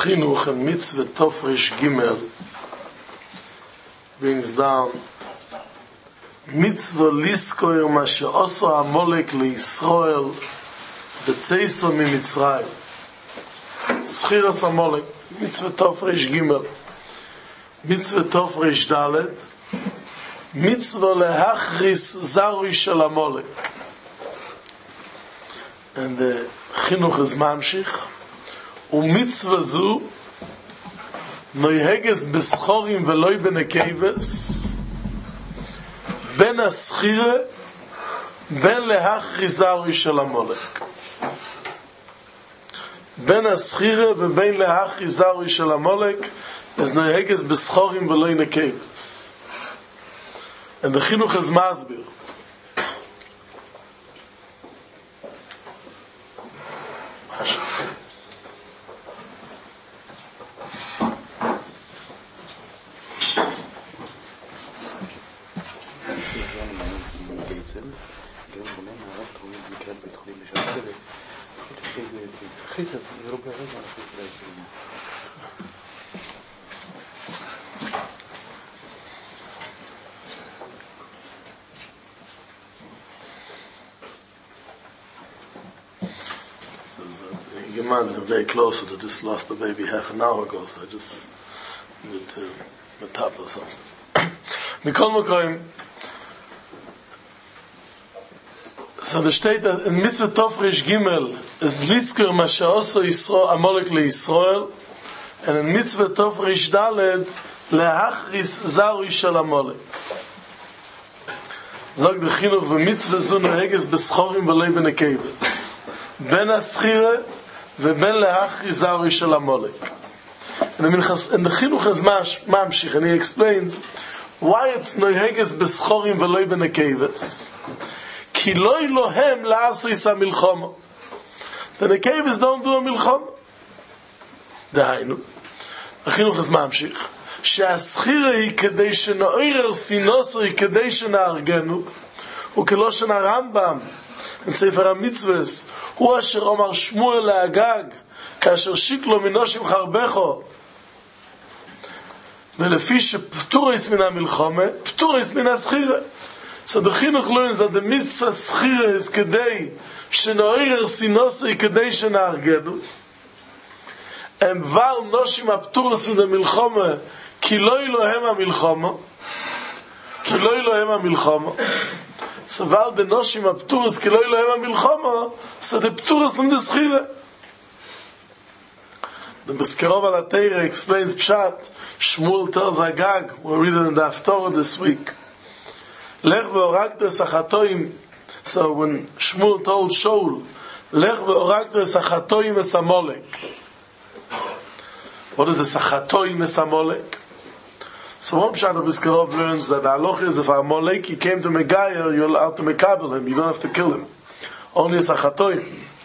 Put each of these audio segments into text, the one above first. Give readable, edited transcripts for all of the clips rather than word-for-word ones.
Chinuch and Mitzvah Tofresh Gimel brings down Mitzvah Liskoyer Mashe Oso Amolek LeYisrael B'Tzeiso MiMitzrayim Schiras Amolek Mitzvah Tofresh Gimel Mitzvah Tofresh Dalet Mitzvah Lehachris Zarui Shel Amolek. And the Chinuch is Mamshich ומצווה זו נויהגס בסחורים ולוי בנקייבס בין הסחירה בין להכריזרי של המולק בין הסחירה ובין להכריזרי של המולק אז נויהגס בסחורים ולוי נקייבס. And the Chinuch is Masbir. I'm very close to this. Lost the baby half an hour ago, so I just needed to metapel something. Mikol Mokoim. So the state that in Mitzvah Tofresh Gimel is Lisker Mashe Oso Yisrael Amolek LeYisrael, and in Mitzvah Tofresh Daled Lehachris Zarui Shel Amolek. Zog the Chinuch v'Mitzvah Zu Noheges B'Schorim v'Loi B'Nekeives Ben Aschire ובין להכריז זרוי של המולק. And the Chinuch is Mamshich, and he explains why it's noheges beschorim ולוי בנקייבס. כי לא אלוהם לעשויס המלחמה. The נקייבס don't do a מלחמה. דהיינו, החינוך is Mamshich, שהסחירה היא כדי שנעורר סינוסו, היא כדי שנארגנו, וכלושן הרמב"ם, in Sefer HaMitzvahs, הוא אשר אומר שמואל לאגג, כאשר שיקלו מנושים חרבכו, ולפי שפטורס מן המלחמה, פטורס מן הסחירה. So the Chinuch learns that the mitzvah schira is כדי שנעורר סינוסו, כדי שנארגנו, and val noshim הפטורס מן המלחמה, כי לא אלוהם המלחמה, כי לא אלוהם המלחמה. So while the noshim apturas ki lo ilahem ha-milchama, so the apturas from the schira. The Beskerov al HaTeira explains Pshat, Shmuel tells Agag, we're reading in the Haftorah this week, Lech ve'oragta es achatoim. So when Shmuel told Shaul, Lech ve'oragta es achatoim es Amolek. What is this achatoim es Amolek? So one Pshat of Biskarov learns that the halacha is if Amaleki came to Megayer, you're allowed to mekabel him, you don't have to kill him. Only a Sachatoim.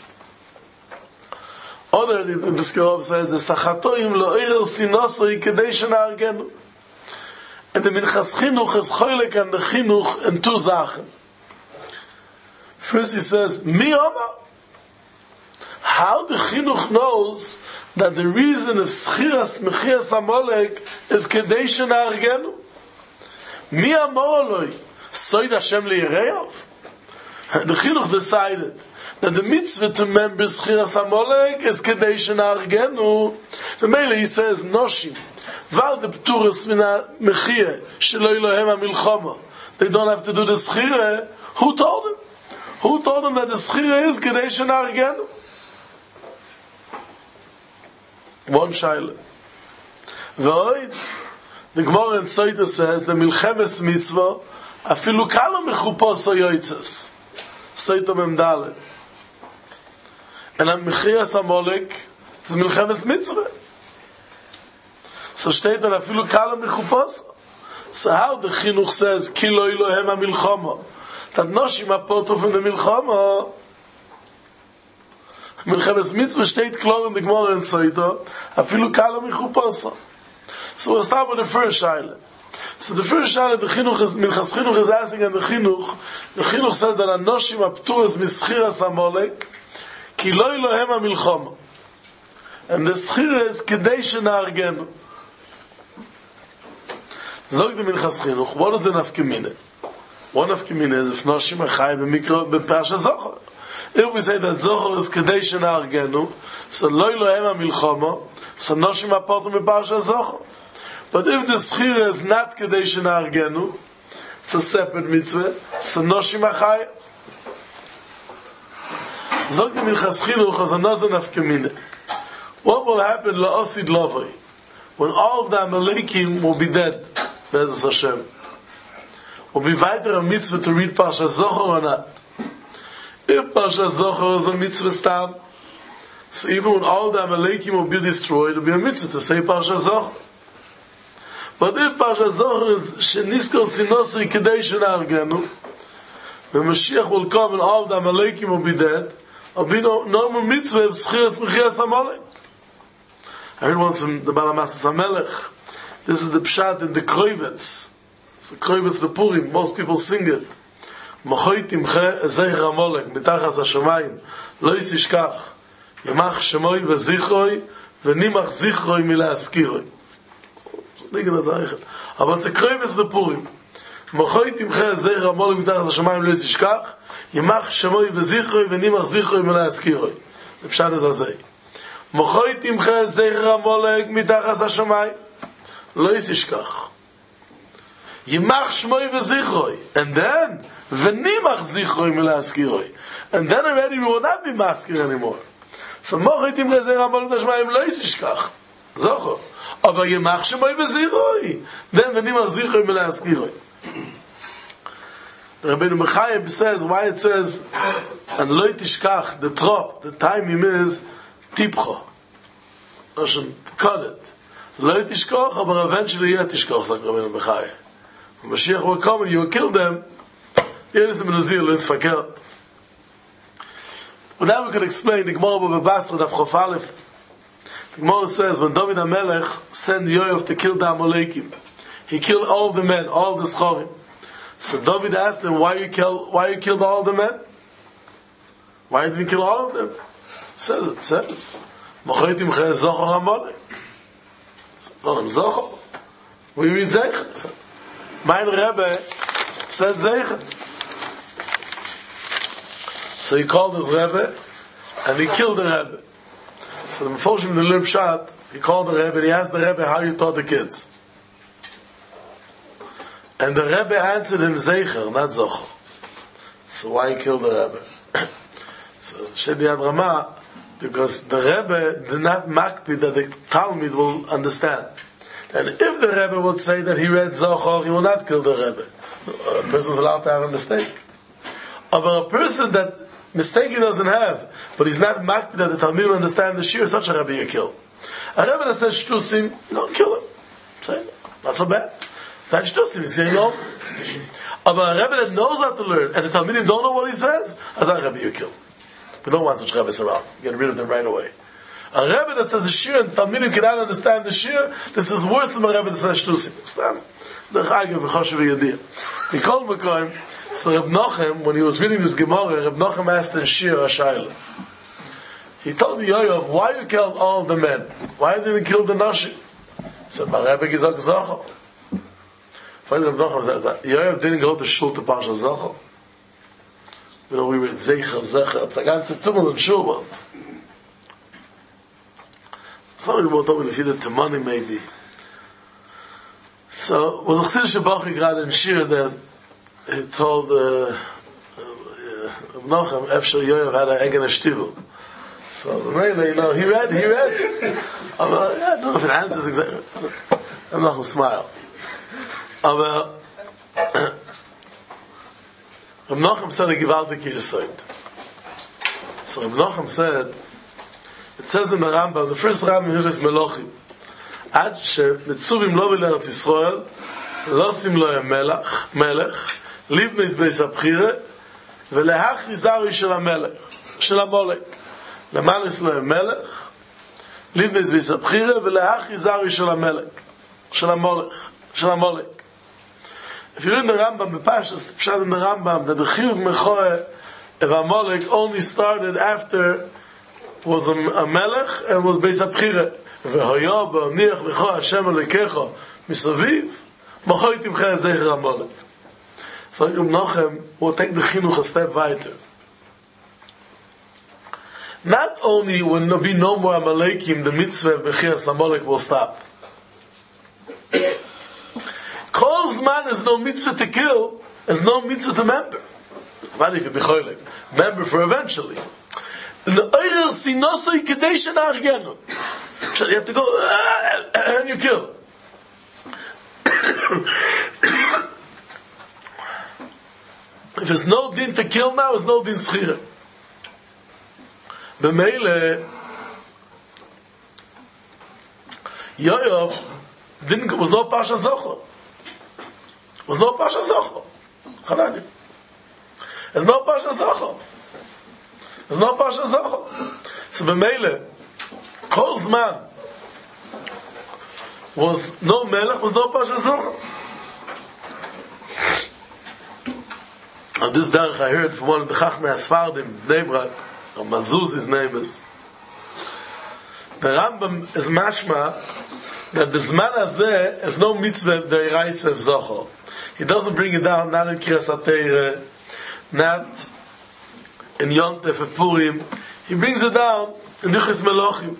Other Biskarov says, the Sachatoim lo eirel sinosoi kedei shenaargenu. And the Minchas Chinuch is choylek and the Chinuch in two Sachen. First he says, Mi Omar? How the Chinuch knows that the reason of Schiras Mechias Amolek is Kedei Shenaargenu? Mi amor Eloi? Soid Hashem liYireov? The Chinuch decided that the mitzvah to remember Schiras Amolek is Kedei Shenaargenu. The Mele he says, Noshim, Val de Pturas Mina Mechia, Shelo Elohem HaMilchama. They don't have to do the Schira. Who told them? Who told them that the Schira is Kedei Shenaargenu? One shaila. V'oid, the Gemara in Soita says, the Milchemes Mitzvah, afilu kalo mechupos o yoitzes. Soita Memdalet. And a Mechias Amolek is Milchemes Mitzvah. So steht that afilu kalo mechupos. So how the Chinuch says, ki lo Elohem ha-milchama, that noshim apoto from the milchama, Milchemes Mitzvah steht klar in the Gemara in Soita, afilu kalo mechupos. So we'll start with the first shaila. So the first shaila, the Chinuch is, Minchas Chinuch is asking, and the Chinuch says that anoshim apturas mischiras Amolek, ki lo Elohem ha-milchama. And the schira is kedei shenargenu. Zog the Minchas Chinuch, what is the nafkemine? One nafkemine is if Noshim are chai b'Parashat Zochar. If we say that Zochar is kedei shenargenu, so lo Elohem milchama, so Noshim are part of Parashat Zochar. But if the schira is not kedei shenargenu, it's a separate mitzvah, so Noshim are chai. Zog the Minchas Chinuch as another nafkemine. What will happen la'osid lovay when all of the Amalekim will be dead? Bezos Hashem. Will be weiter a mitzvah to read Parashat Zochar or not? If Parashat Zochar is a mitzvah stam, so even when all the Amalekim will be destroyed, it will be a mitzvah to say Parashat Zochar. But if Parashat Zochar is Sheniskor Sinosri Kedei Shenargenu, when Mashiach will come and all the Amalekim will be dead, there will be no more mitzvah of Schiras Mechias Amalek. I heard once from the Balamasas HaMelech. This is the pshat in the Kroivitz. It's the Kroivitz the Purim. Most people sing it. Mochoy timche ezeich Amalek mitachas hashamayim lo yisishkach yamach shemoy v'zichroi v'nimach zichroi milaskiroi. So nigga nazarich. Aber it's the Kroivitz the Purim. Mochoy timche ezeich Amalek mitachas hashamayim lo yisishkach yamach shemoy v'zichroi v'nimach zichroi milaskiroi. The pshat is azay. Mochoy timche ezeich Amalek mitachas hashamayim lo yisishkach yimach shmoy v'zichroi, and then v'nimach zichroi milaskiroi, and then already we will not be maskir anymore. So mochoy timche ezeich Amalek mitachas hashamayim lo yisishkach zochor, aber yimach shmoy v'zichroi, then v'nimach zichroi milaskiroi. The Rabbeinu Bechayim says why it says and lo yitishkach, the trop, the time is tipcho, Russian, cut it. Lo tishkoch, but eventually you tishkoch, like Rabbeinu Bechayim. When Mashiach will come and you will kill them, it's verkehrt. But now we can explain the Gemara Bava Basra Daf Chof Aleph. The Gemara says when David HaMelech sent Yoav to kill the Amalekim, he killed all the men, all the Schorim. So David asked him, why you killed all the men? Why didn't you kill all of them? It says, Mochoitim Chei Zochar Amalek. Zochar. We read Zeichen. Mein Rebbe said Zeichen. So he called his Rebbe and he killed the Rebbe. So the Mefoshim in the Lim Shat, he called the Rebbe and he asked the Rebbe how you taught the kids. And the Rebbe answered him Zeichen, not Zochar. So why he killed the Rebbe? So Shedi Ad Ramah, because the Rebbe did not makpid that the Talmud will understand. And if the Rebbe would say that he read Zochar, he will not kill the Rebbe. A person is allowed to have a mistake. But a person that mistake he doesn't have, but he's not makpid that the Talmud will understand the shir, such a Rebbe you kill. A Rebbe that says shtusim, you don't kill him. Say, not so bad. It's not shtusim, he's saying no. But a Rebbe that knows how to learn, and his Talmudim don't know what he says, as a Rebbe you kill. We don't want such Rebbes around. Get rid of them right away. A Rebbe that says a shir and Talmidim cannot understand the shir, this is worse than a Rebbe that says shtusim. Stam. The Chagiv v'choshev v'yadir. In Kol Mekoyim, so Reb Nochem, when he was reading this Gemara, Reb Nochem asked in Shir Hashayla. He told Yoav, why you killed all the men? Why didn't you kill the Nashim? He said, my Rebbe Gizak Zochar. Finally Reb Nochem says, Yoav didn't go to Shul to Parsha Zochar. You know, we read Zeicher, it's a ganze Tummel in Shul. Somebody brought up in the Temani maybe. So, was a Chsidish Bachi Grad in Shir that he told Nochem, Efshar Yoav had an egg in a shtivel. So, really, he read. I don't know if it answers exactly. Nochem smiled. Reb Nochem said a gewaltige Yesod. So Reb Nochem said, it says in the Rambam, the first Rambam in Hilchos Melochim, Ad she'netzuvim lo b'Eretz Yisrael, lo sim lo melech, livnei beis abchire, v'lehachriz ari shel Amalek. Lemanis lo melech, livnei beis abchire, v'lehachriz ari shel Amalek. If you read the Rambam, the Pashas, the Pshat in the Rambam, that the Chiyuv Mechoeh of Amalek only started after was a melech and was Beis HaBchira. V'hoya ba'oniach lecha Hashem Elokecha misaviv, machot imcha zecher HaMolek. So Nochem will take the chinuch a step weiter. Not only will there be no more Amalekim, the mitzvah of Bechiras HaMolek will stop. Kol zman is no mitzvah to kill, is no mitzvah to member. Vadi could be choylek. Member for eventually. L'oirer sinosoi kedei shena'argenu. So you have to go, and you kill. If there's no din to kill now, there's no din schira. B'meile, Yoav was no Pasha Zocho. Was no Pasha Zocho. Hanani. There's no Pasha Zocho. There's no Pasha Zocho. So b'meile, Kol Zman was no Melech, was no Pasha Zocho. On this derech I heard from one of the Chachmei Asfardim, Bnei Brak, or Mazuz, his name is. The Rambam is mashma that the Zman Hazeh is no mitzvah d'oraisa of Zocho. He doesn't bring it down, not in Kriyas HaTorah, not in Yom Tov and Purim. He brings it down in Nichos Melochim.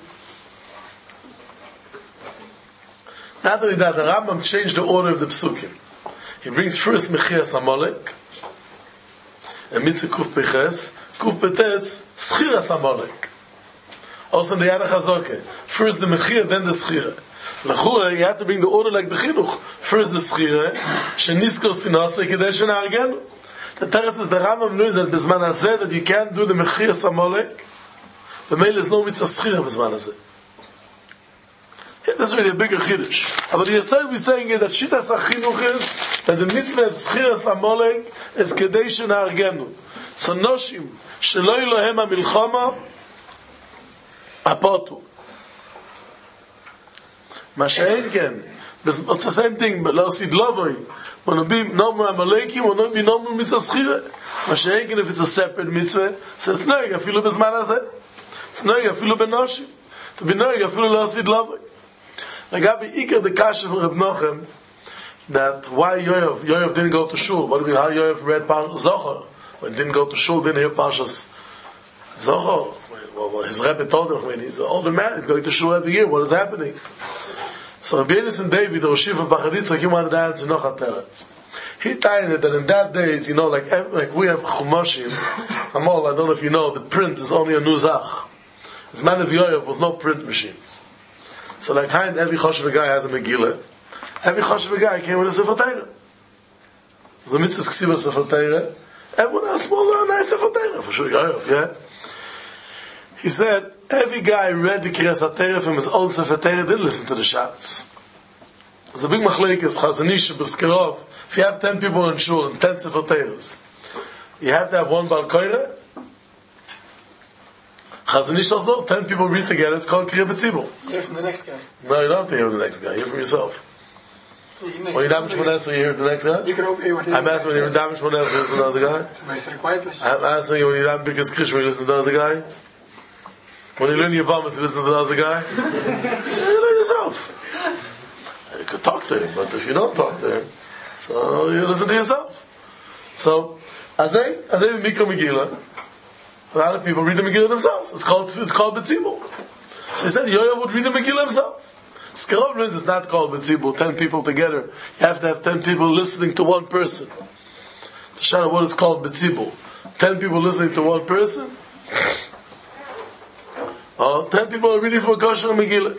Not only that, the Rambam changed the order of the Psukim. He brings first Mechias HaMolek, and mitzvah Kuf Peches, Kuf Petetz, Schiras HaMolek. Also in the Yad HaChazoke. First the Mechir, then the Schira. L'chura, you have to bring the order like the Chinuch. First the Schira, Shenisko Sinase, Kedei Shena'argenu. The Teretz is the Rambam knows that Bizman Hazeh, that you can't do the Mechir HaMolek. The Meil is no mitzvah Schira Bizman Hazeh. That's really a bigger Chiddush. But the Yisrael is saying that Shitas HaChinuch is that the mitzvah of Schiras HaMolek is Kedei Shena'argenu. So Noshim, Shelo Elohem HaMilchama, Apotu. Mashayin ken. It's the same thing, but Lo Sid Lovoi. When it be no more Amalekim, when it be no more mitzvah Schira. Mashayin ken, if it's a separate mitzvah, so it's noig, afilu bezman hazeh. It's noig, afilu benoshim. To be noig, afilu Lo Sid Lovoi. Agabi Iker the Kasha from Reb Nochem, that why Yoav didn't go to shul. What do you mean, how Yoav read Parshas Zohar? When he didn't go to shul, didn't hear Parshas Zohar. Well, his Rebbe told him, when he's an older man, he's going to shul every year. What is happening? So Rabbi Yonasan David, the Rosh Yeshiva Bachaditz, he wanted to answer Noach HaTeretz. He tied it that in that days, like we have Chumashim, I don't know if you know, the print is only a Nuzach. As man of Yoav was no print machines. So like every Choshev guy has a Megillah. Every Choshev guy came with a Sefer Torah. So mitzvah Ksiva Sefer Torah. Everyone has a small, nice Sefer Torah. For sure, Yoav, yeah? He said, every guy read the Kriyas HaTorah from his old Sefer Torah, didn't listen to the shots. There's a big machlekes, Chazon Ish, B'Skerov. If you have 10 people in shul and 10 Sefer Torahs, you have to have one Baal Koireh. Chazon Ish doesn't know, 10 people read together, it's called Kriya B'Tzibur. You hear from the next guy. No, you don't have to hear from the next guy, you hear from yourself. When you damage Shmonesra, you hear from the next guy? You can overhear what I'm asking when you damage Shmonesra, you listen to the other guy? I said it quietly. I'm asking you when you damage Bikas Krishma, you listen to the other guy? When you learn your Vamas, you listen to the other guy? You learn yourself. You could talk to him, but if you don't talk to him, so you listen to yourself. So, Azay the Mikra Megillah, a lot of people read the Megillah themselves. It's called B'Tzibur. So he said, Yoav would read the Megillah himself. Skarov means it's not called B'Tzibur, 10 people together. You have to have 10 people listening to one person. To show out what is called B'Tzibur. 10 people listening to one person. 10 people are reading from a kosher Megillah.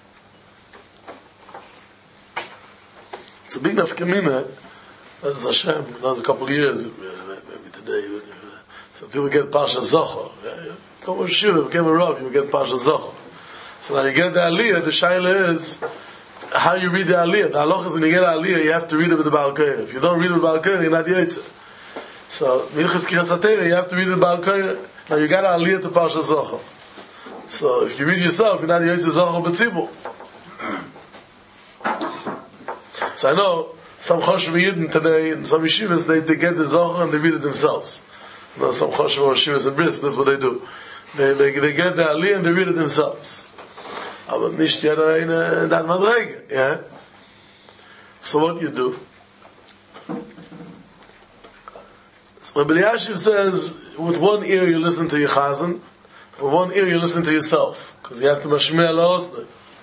It's a big enough kamina. That's Hashem. That's a couple of years, maybe today. Some people get Parsha Zohar. Come with Shiva, became a Rav, you get Parsha Zohar. So now you get the Aliyah, the Shaila is how you read the Aliyah. The halach is when you get Aliyah, you have to read it with the Baal Koireh. If you don't read it with the Baal Koireh, you're not Yotze. So, Minchas Kriyas HaTorah, you have to read it with the Baal Koireh. Now you got Aliyah to Parsha Zohar. So if you read yourself, you're not Yotze Zohar B'Tzibur. So I know some Choshev Yidden today, in some yeshivas, they get the Zohar and they read it themselves. You know, some Choshev Yeshivas and Bris, that's what they do. They get the Aliyah and they read it themselves. Aber nicht jeder eine that Madrege, yeah? So what you do? So Rabbi Elyashiv says, with one ear you listen to your chazan, with one ear you listen to yourself, because you have to mashmeh al-osnei.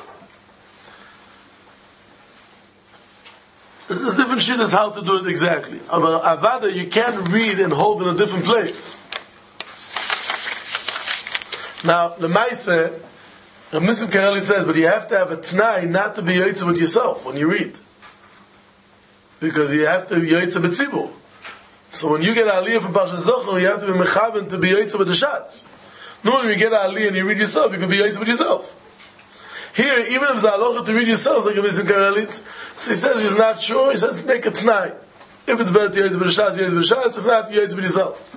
There's different shit as how to do it exactly. But Avada you can't read and hold in a different place. Now, the Maaseh, Nissim Kareli says, but you have to have a t'nai not to be yoytze with yourself when you read. Because you have to be yoytze b'tzibur. So when you get Aliyah from Parashat Zochor, you have to be mechaben to be yoytze with the shots. Normally when you get Aliyah and you read yourself, you can be yoytze with yourself. Here, even if it's halacha to read yourself, like Nissim Kareli, so he says he's not sure, he says make a t'nai. If it's better to yoytze with the shots, yoytze with the shots. If not, yoytze with yourself.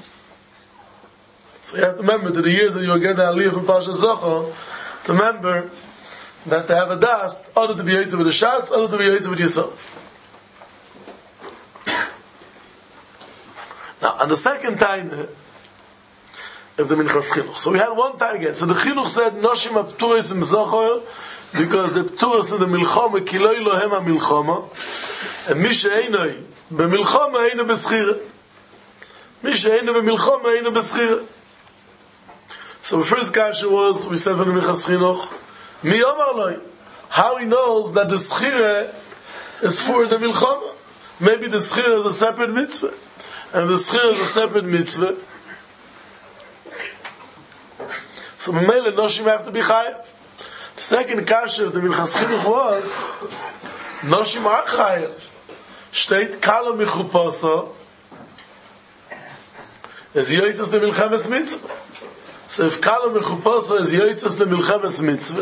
So you have to remember that the years that you will get the Aliyah from Parashat Zochor, to remember that to have a dast, other to be yoytze with the shots, other to be yoytze with yourself. Now, on the second time, of the Minchas Chinuch. So we had one time again. So the Chinuch said, Noshim ha-pturis im Zochor, because the pturis of the Milchoma, ki lo Elohem ha-Milchoma, and mi she'einoi, be-Milchoma eino beschira. Mi she'eino be-Milchoma eino beschira. So the first kasha was, we said from the Minchas Chinuch, mi omar loi, how he knows that the schira is for the Milchoma. Maybe the schira is a separate mitzvah. And the schira is a separate mitzvah. So Mamela Noshim have to be chayav. The second kasha of the Minchas Chinuch was Noshim are chayav. Steht Kalo Michuposo is yoitzas the Milchemes mitzvah. So if Kalo Michuposo is yoitzas the Milchemes mitzvah,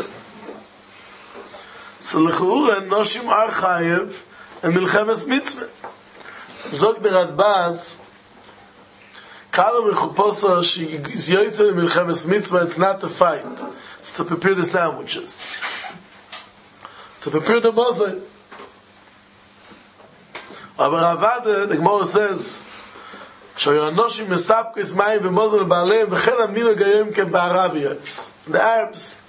so L'chura Noshim are chayav and Milchemes mitzvah. Zog the Radbaz Kalo Mechuposa, she is yoytze in Milchemes mitzvah, it's not to fight, it's to prepare the sandwiches, to prepare the mozeh. Aber Avada, the Gemara says, Shoyanoshim mesapkes mayim v'mozeh l'ba'aleim v'chen amino gayim ken ba'araviyos. The Arabs,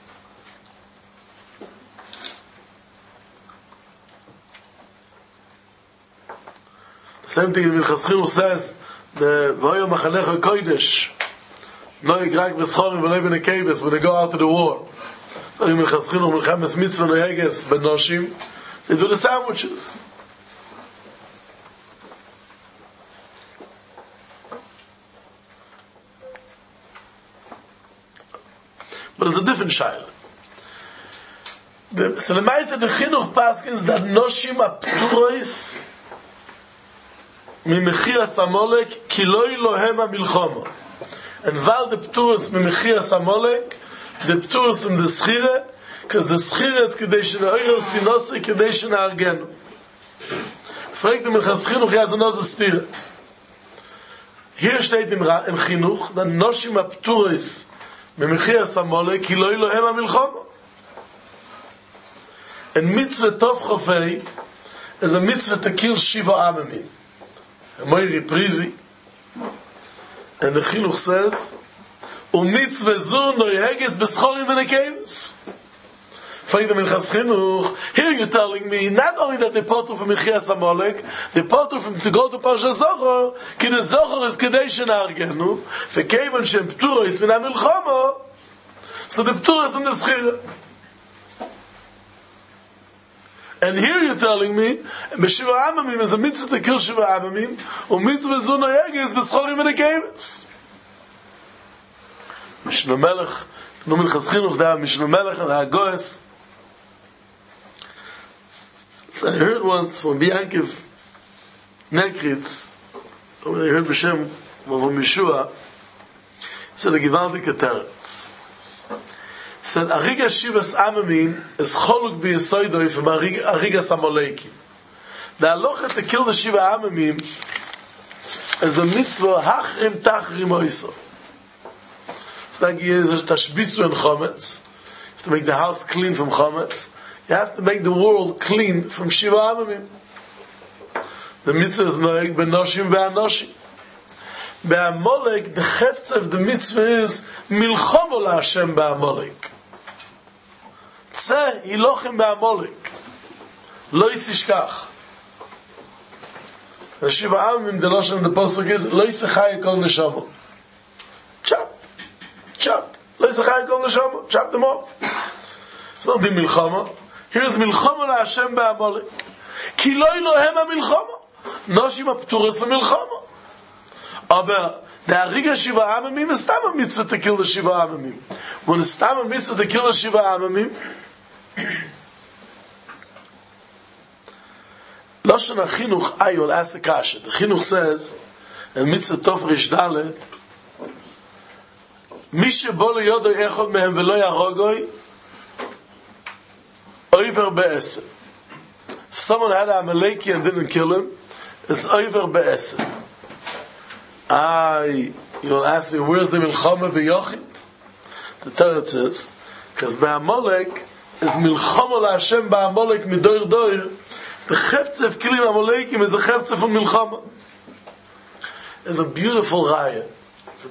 the same thing in Minchas Chinuch says, the V'oyo Machanecha Kodesh no yigrak b'schorim v'lo b'nekeves when they go out to the war. So in Minchas Chinuch Milchemes mitzvah no yeges b'noshim, they do the sandwiches. But it's a different shayla. So the Maaseh the Chinuch paskins that noshim apturois Mimichias Amolek, ki lo Elohem ha-Milchoma. And while the Pturus Mimichias Amolek, the Pturus in the Schire, because the Schire is Kadesh Na'oyer Sinose Kadesh Na'argenu. Fragt the Minchas Chinuch, he has another stira. Here steht in Chinuch, that Noshim ha-Pturus Mimichias Amolek, ki lo Elohem ha-Milchoma. And Mitzvah Tov Chofei is a Mitzvah to kill Shiva Amamim. A Moiri Prizi, and the Chinuch says, "Umitzvah zu no yeges b'schorim v'nekeves." Find them in Minchas Chinuch. Here you're telling me not only that they potter from Michias Amolek, they potter from to go to Parashat Zochor. Ki the Zochor is Kadesh Na'argenu, v'kevan shem ptura is min ha-Milchoma. So the ptura is in the Schira. And here you're telling me, Shiva Amamim is a mitzvah to kill Shiva Amamim, or mitzvah zu no yeges b'schorim v'nekeves. Mishnah Melech, no Minchas Chinuch there, Mishnah Melech and HaGoes. So I heard once from Biankiv Nekritz, I heard B'Shem from Yeshua, said a Givaldik Teretz. Said Ariga Shivas Amamim is choluk b'yesoidoi from Ariga Samoleki. The halacha to kill the Shiva Amamim is a mitzvah hachrim tachrim oiso. It's like there's tashbisu and chometz. You have to make the house clean from chometz. You have to make the world clean from Shiva Amamim. The mitzvah is noeg b'noshim ve'anoshim. Be'Amalek, the chefetz of the mitzvah is milchomo la'Hashem be'Amalek. Tzeh hilochem be'Amalek. Lo yisishkach. The Shiva Amim, the Lashon of the Pasuk is Lo yisachai kol neshama. Chop. Lo yisachai kol neshama. Chop them off. It's not the milchama. Here's milchama la'Hashem be'Amalek. Ki lo Elohem ha'milchama. Noshim ha'pturas ha'milchama. Aber der Riga Shiva Amimim is stam a mitzvah to kill the Shiva Amimim. When it's stam a mitzvah to kill the Shiva Amimim, Lashon HaChinuch Ayol asks a kasha. The Chinuch says, in Mitzvah Tov Rish Dalet, Mi shebo liyodo echod mehem velo yarogoi, over be'eser. If someone had a Amaleki and didn't kill him, it's over be'eser. You will ask me, where's the milchama b'yochid? The Torah says, because be'Amalek is milchama la'Hashem be'Amalek midoir doir. The chefetz of killing Amalekim is a chefetz of milchama. It's a beautiful raya. The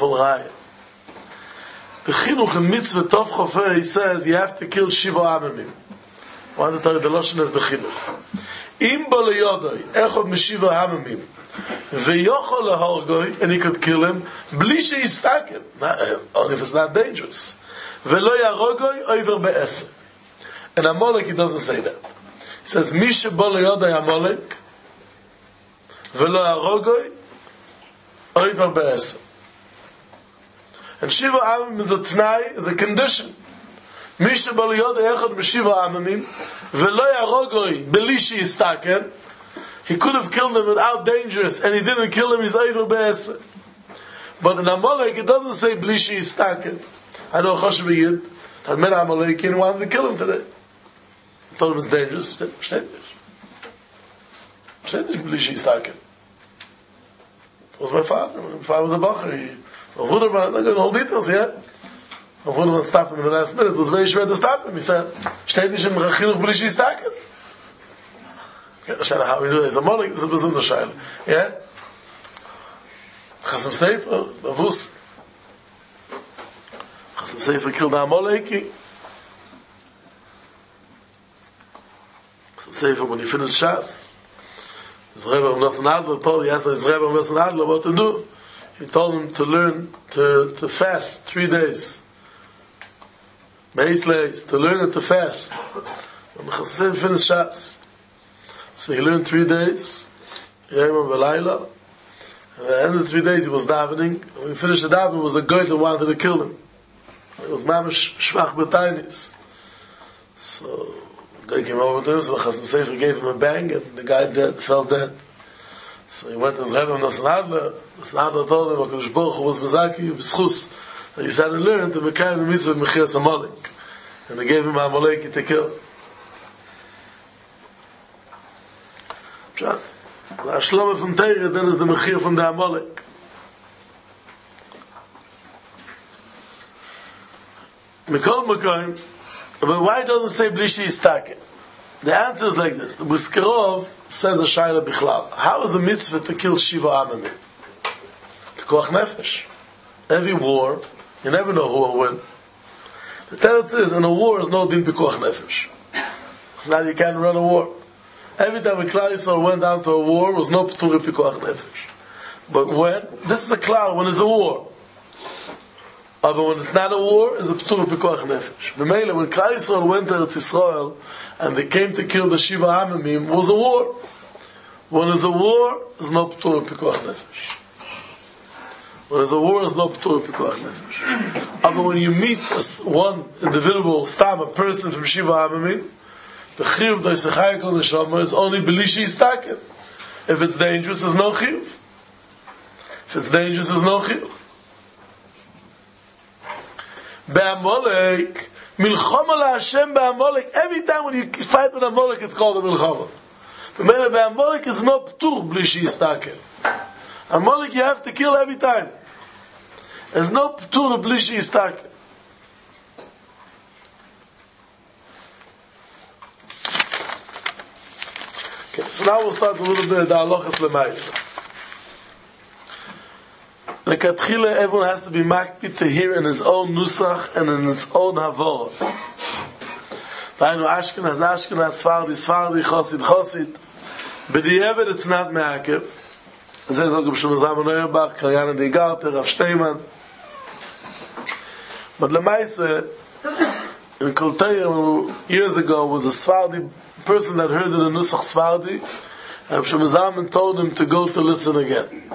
Chinuch in Mitzvah Tov Chofei says you have to kill Shiva Amimim. One of the Lashon of the Chinuch. Im bo leyodoi echod mishiva Amimim veyochol lehorgoi, and he could kill him bli sheistaken, only if it's not dangerous. Velo yarogoi over be'eser. And Amalek, he doesn't say that. He says mi shebo leyodoi Amalek velo yarogoi over be'eser. And Shiva Amimim is a t'nai, is a condition. Mi shebo leyodoi echod mishiva Amimim velo yarogoi bli sheistaken. He could have killed him without dangerous, and he didn't kill him, he's over be'eser. But in Amalek, it doesn't say bli sheistaken. I know Choshev Yid had met Amalek and wanted to kill him today. He told him it's dangerous. Versteht nicht bli sheistaken. It was my father. My father was a bacher. My father, I'm not going to hold details, yeah? My father was stop him in the last minute. It was very schwer to stop him. He said, steht nicht im Chinuch bli sheistaken. How we do it. It's a Amalek, it's a besonder Shaila. Yeah? Chasam Sefer, bewusst. Chasam Sefer killed the Amaleki. Chasam Sefer, when he finished Shas, his Rebbe Nosson Adler, Paul, he asked his Rebbe Nosson Adler what to do. He told him to learn to fast 3 days. Meisleis, to learn it to fast. When Chasam Sefer finished Shas, so he learned 3 days, Yom V'Layla. At the end of the 3 days, he was davening. When he finished the davening, it was a guy that wanted to kill him. It was Mamash Shvach B'Tainis. So the guy came over to him, so the Chasam Sefer gave him a bang, and the guy fell dead. So he went to his Rebbe Nosson Adler. Nosson Adler told him, HaKadosh Baruch Hu was Bezaki, B'schus, that he said to learn to Mekayim the mitzvah of Mechias Amalek. And they gave him Amaleki to kill. Pshat. The Ashlama from Teire, then is the Mechir from the Amalek. Mikol Mekoim, but why doesn't it say Bli sheistaken? The answer is like this. The Buskerov says a Shaila Bichlal. How is a mitzvah to kill Shiva Amimim? Pikuach Nefesh. Every war, you never know who will win. The Teretz is, in a war is no din Pikuach Nefesh. Now you can't run a war. Every time a Klal Yisrael went down to a war, was no P'turi Pikuach Nefesh. But when, this is a Klal, when it's a war. But when it's not a war, it's a P'turi Pikuach Nefesh. B'meila, when Klal Yisrael went to Eretz Yisrael, and they came to kill the Shiva Amimim, was a war. When it's a war, it's no P'turi Pikuach Nefesh. When it's a war, it's no P'turi Pikuach Nefesh. But when you meet one individual, stam, a person from Shiva Amimim, the chiyuv doisachai kol neshama is only bli sheistaken. If it's dangerous, there's no chiyuv. If it's dangerous, there's no chiyuv. Be'Amalek, milchama la'Hashem be'Amalek. Every time when you fight with Amalek, it's called a milchama. But be'Amalek is no p'tur bli sheistaken. Amalek you have to kill every time. There's no p'tur bli sheistaken. Okay, so now we'll start a little bit of the halachas l'maisa. Lekatchila, everyone has to be makpid to hear in his own nusach and in his own havor. Dainu Ashkenaz, Sfardi, Chosid, Chosid. B'di'evet it's not me'akev. Zeh zog B'Shlomo Zalman Auerbach, Karyana Degarter, Rav Steinman. But Lemaise, in Kolteir, years ago, was a Sfardi person that heard in the Nusach Sfardi, and B'Shlomo Zalman told him to go to listen again.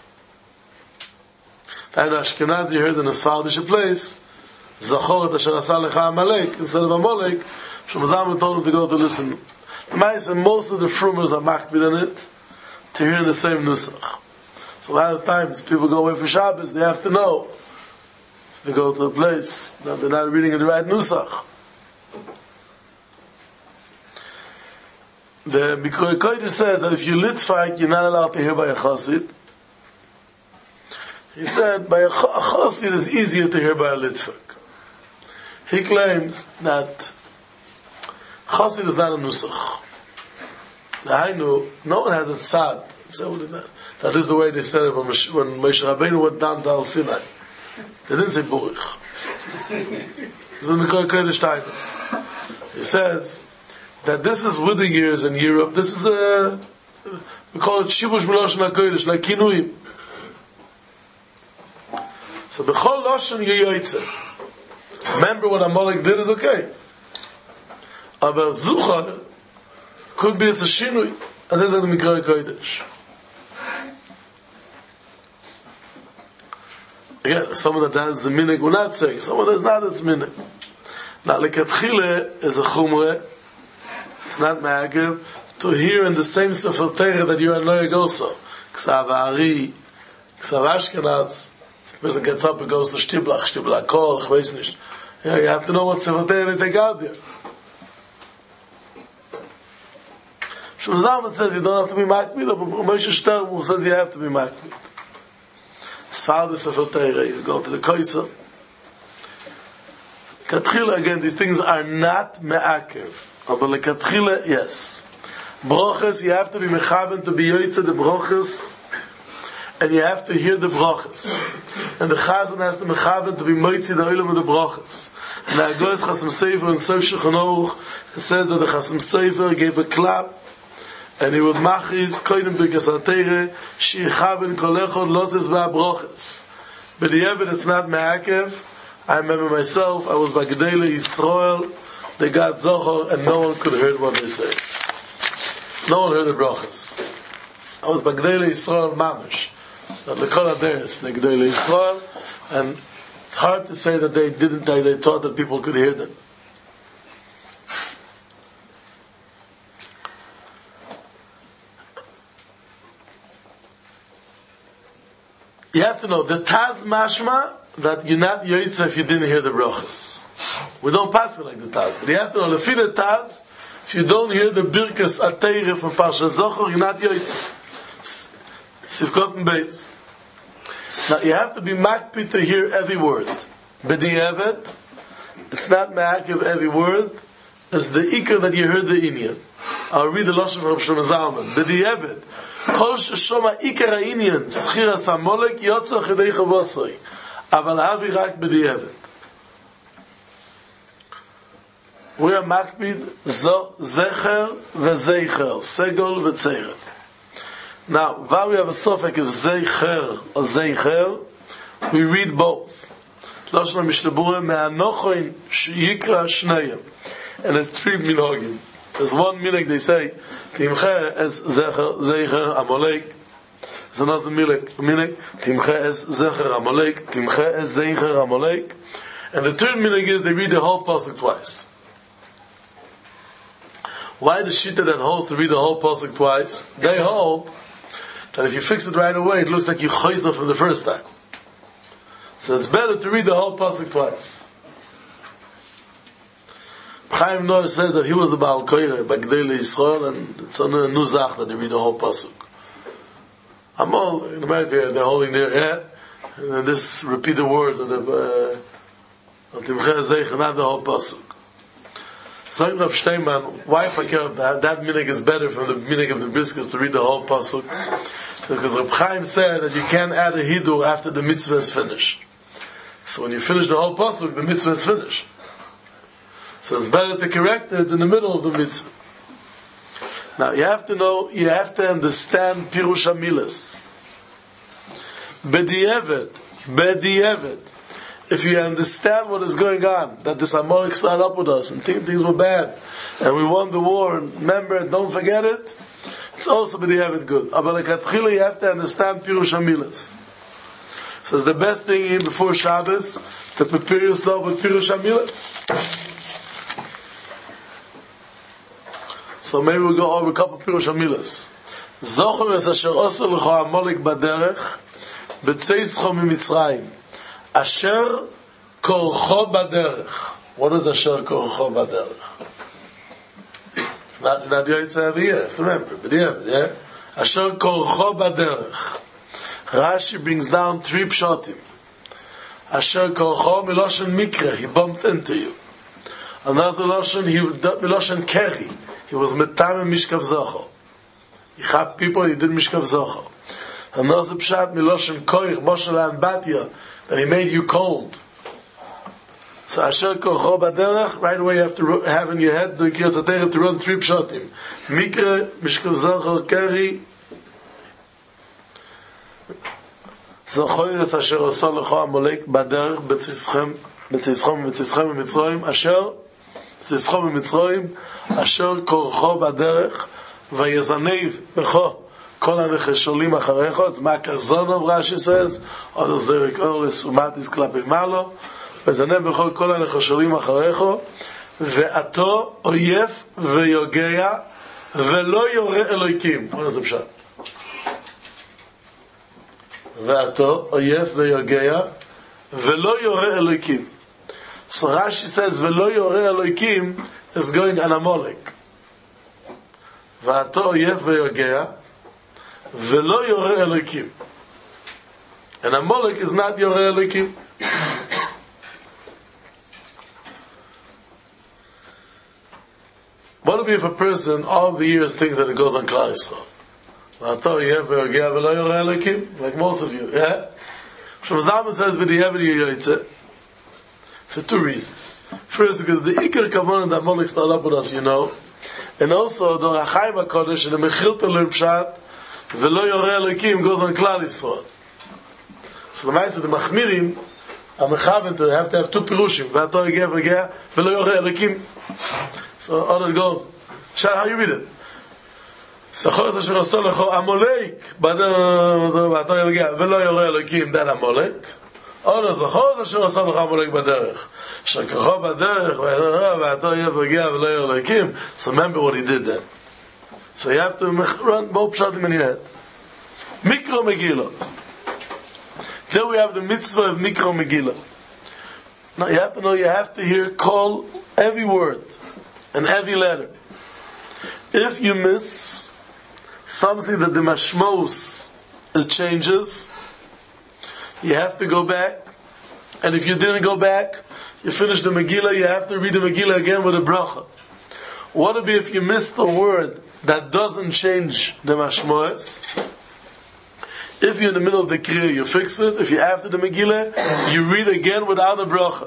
Dainu Ashkenazi heard in a Sfardish place, Zachor et asher asa lecha Amalek, instead of Amalek, B'Shlomo Zalman told him to go to listen. Most of the frumers are makbid in it to hear the same nusach. So a lot of times people go away for Shabbos, they have to know if they go to a place that they're not reading the right nusach. The Mikroy Kodesh says that if you litzvak, you're not allowed to hear by a chassid. He said by a chassid is easier to hear by a litzvak. He claims that Chassid is not a nusach. I know no one has a tzad. That is the way they said it when Moshe Rabbeinu went down to Al Sinai. They didn't say Burich. It's when Mikroy Kodesh Tainus. He says that this is with the years in Europe. This is we call it Shibush Miloshen HaKodesh, like Kinuim. So B'chol Loshen Yoyotze. Remember what Amalek did is okay. Aber Zuchar could be it's a shinui, as is in the Mikroy Kodesh. Again, someone that has the minig will not say, someone that is not as minig. Now, lekatchile is a chumre, it's not ma'agiv, to hear in the same Sefer Torah that you are noyeg also. Ksav Ari, Ksav Ashkenaz, the person gets up and goes to Shtibla Kol, ich weiß nicht. Yeah, you have to know what Sefer Torah they take out there. Shlomo Zalman says you don't have to be makbid, but Moshe Sternbuch says you have to be makbid. Sfardi Sefer Torah, you go to the Kaiser. Katchila, again, these things are not me'akev. But lekatchila, yes. Brochas, you have to be mechaven to be yoytze the brochas, and you have to hear the brochas. And the Chazan has to mechaven to be moitzi the oilam of the brochas. And the Agoyes Chasam Sofer and Sof Shulchan Aruch, it says that the Chasam Sofer gave a clap, and he would machiz koinem b'kas ha'teire she'chaven kol echad lotzes v'abroches. But the evidence it's not me'akev. I remember myself, I was by Gedele Yisrael, they got Zohar, and no one could hear what they said. No one heard the brochas. I was by Gedele Yisrael Mamish, the Lekol Aderes, the Gedele Yisrael, and it's hard to say that they didn't, they thought that people could hear them. You have to know, the Taz Mashma, that you're not yoytze if you didn't hear the brachas. We don't pass it like the Taz. But you have to know, lefi the Taz, if you don't hear the Birkas Ateire from Parsha Zochar, you're not yoytze. Sivkot and Beis. Now, you have to be makpid to hear every word. B'di'evet, it's not ma'akiv every word, it's the ikar that you heard the inyan. I'll read the Lashon from Shlomo Zalman. B'di'evet, kol sheshoma ikar ha'inyan, schiras ha'molek, yotzo chedei chavosoi. אבל אבי רק בדיעבד. We are makbid zecher וזeicher, segol וצeret. Now, while we have a suffix of zeicher or zeicher, we read both. Lashon HaMishnah me'anochoin sheyikra shneyem. And there's three minhagim. There's one minhag they say, Timche es zecher, zeicher, Amalek. There's another minhag, Timche es zecher, Amalek, Timche es zeicher, Amalek. And the third minhag is they read the whole pasuk twice. Why the shita that holds to read the whole pasuk twice? They hold that if you fix it right away, it looks like you chayza from the first time. So it's better to read the whole pasuk twice. Chaim Noah says that he was the Baal Koire by Gedele Yisrael, and it's on a nuzach that they read the whole pasuk. I'm all in America, they're holding their head, and then this repeat the word of the Timcheh Zeich, not the whole pasuk. So Rav Steinman, why if I care that minhag is better from the minhag of the Briskas to read the whole pasuk? Because Reb Chaim said that you can't add a hidur after the mitzvah is finished. So when you finish the whole pasuk, the mitzvah is finished. So it's better to correct it in the middle of the mitzvah. Now you have to know, you have to understand Pirush HaMilas. B'di'evet. If you understand what is going on, that this Amalek started up with us and things were bad, and we won the war, and remember it, don't forget it, it's also b'di'evet good. But like Atchila, you have to understand Pirush HaMilas. So it's the best thing before Shabbos to prepare yourself with Pirush HaMilas. So maybe we'll go over a couple of Pirush HaMilas. Zocher es asher osu lecho Amalek baderech b'tzeischo mimitzrayim asher korcho baderech. What is asher korcho baderech? Not Yoytze every year, have to remember. But yeah. Asher korcho baderech. Rashi brings down 3 pshatim. Asher korcho miloshen mikra, he bumped into you. Another loshen, miloshen keri, he was metam mishkav zocho. He had people, he did mishkav zocho. Another pshat, miloshen koich, moshel ambatya, that he made you cold. So asher korcho baderech, right away you have to have in your head the Kriyas HaTorah to run 3 pshatim. Mikra, mishkav zocho, keri, זוכר את אשר עשה לך עמלק בדרך בצאתכם ממצרים אשר כורחו בדרך ויזנב בכו כל הנחשולים אחריך. אז מה כזונוב רש"י says עוד זרק אור לסומטיס כלפי מעלו ויזנב בכו כל הנחשולים אחריך ואתו אויב ויוגע ולא יורה אלוהיקים. מה זה פשט? ואתו אויב ויוגע ולא יורה אלוהיקים. So Rashi says ולא יורה אלוהיקים is going on Amalek. ואתו אויב ויוגע ולא יורה אלוהיקים. And Amalek is not יורה אלוהיקים. What would be if a person all the years thinks that it goes on Klal Yisrael? Like most of you, yeah? Shemazalman says for 2 reasons. First, because the Iker Kavan and the Amalek started up with us, you know, and also the Rachaim HaKodesh and the Mechilta Learn Pshat V'lo Yoreh Elokim goes on Klal Yisrael. So the Maisa, the Machmirim are mechaven to have 2 Pirushim V'ato Yogeh V'geh V'lo Yoreh Elokim. So all it goes. Shal, how you read it? זכור את אשר עשו לך עמלק ואתו יוגע ולא יורה אלוקים דן עמלק או לא זכור את אשר עשו לך עמלק בדרך אשר כוחו בדרך ואתו יוגע ולא יורה אלוקים. So remember what he did then. So you have to run both pshatim in your head. Mikro Megillah. Then we have the mitzvah of Mikro Megillah. Now you have to know, you have to hear call every word and every letter. If you miss something that the mashmos changes, you have to go back. And if you didn't go back, you finish the Megillah, you have to read the Megillah again with a bracha. What would be if you missed a word that doesn't change the mashmos? If you're in the middle of the Kriya, you fix it. If you're after the Megillah, you read again without a bracha.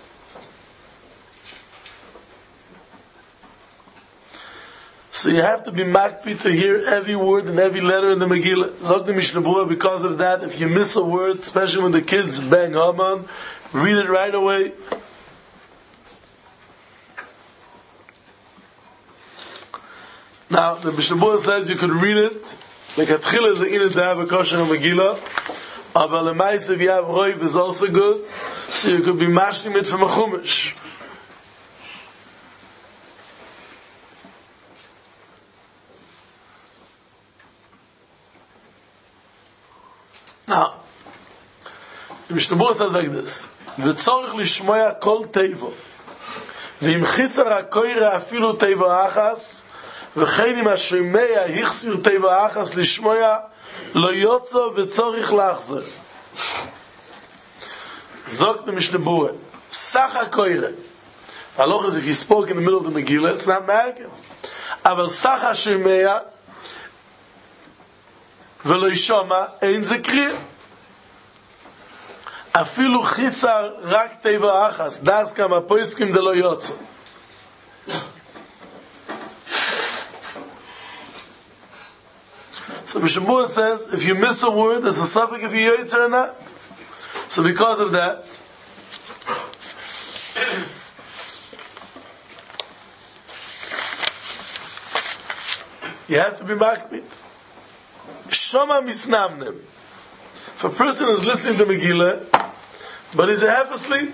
So you have to be makpi to hear every word and every letter in the Megillah. Zog the Mishnah Berurah, because of that, if you miss a word, especially when the kids bang Haman, read it right away. Now, the Mishnah Berurah says you could read it, like Atchila is the init to have a kosher Megillah, but Lemais, if you have Roiv, is also good, so you could be mashlim it from a Chumash. Now, the Mishnah Berurah says like this: "V'tzorich lishmoya kol teivo, v'im chisar hakoyre afilu teivo achas, v'chein im hashomea hichsir teivo achas lishmoya lo yotzo v'tzorich lachzer." Zog the Mishnah Berurah, Sach hakoyre. Halacha is if you spoke in the middle of the Megillah, it's not markev. Aval Sach hashomea ולא ישומע, אין זה קריאה. אפילו חיסר רק טבע אחס, דאז כמה פויסקים דלא יוצא. So Mishabur says, if you miss a word, there's a suffix if you yotzer or not. So because of that, you have to be makbid. Shoma misnamnem. If a person is listening to Megillah, but he's half asleep,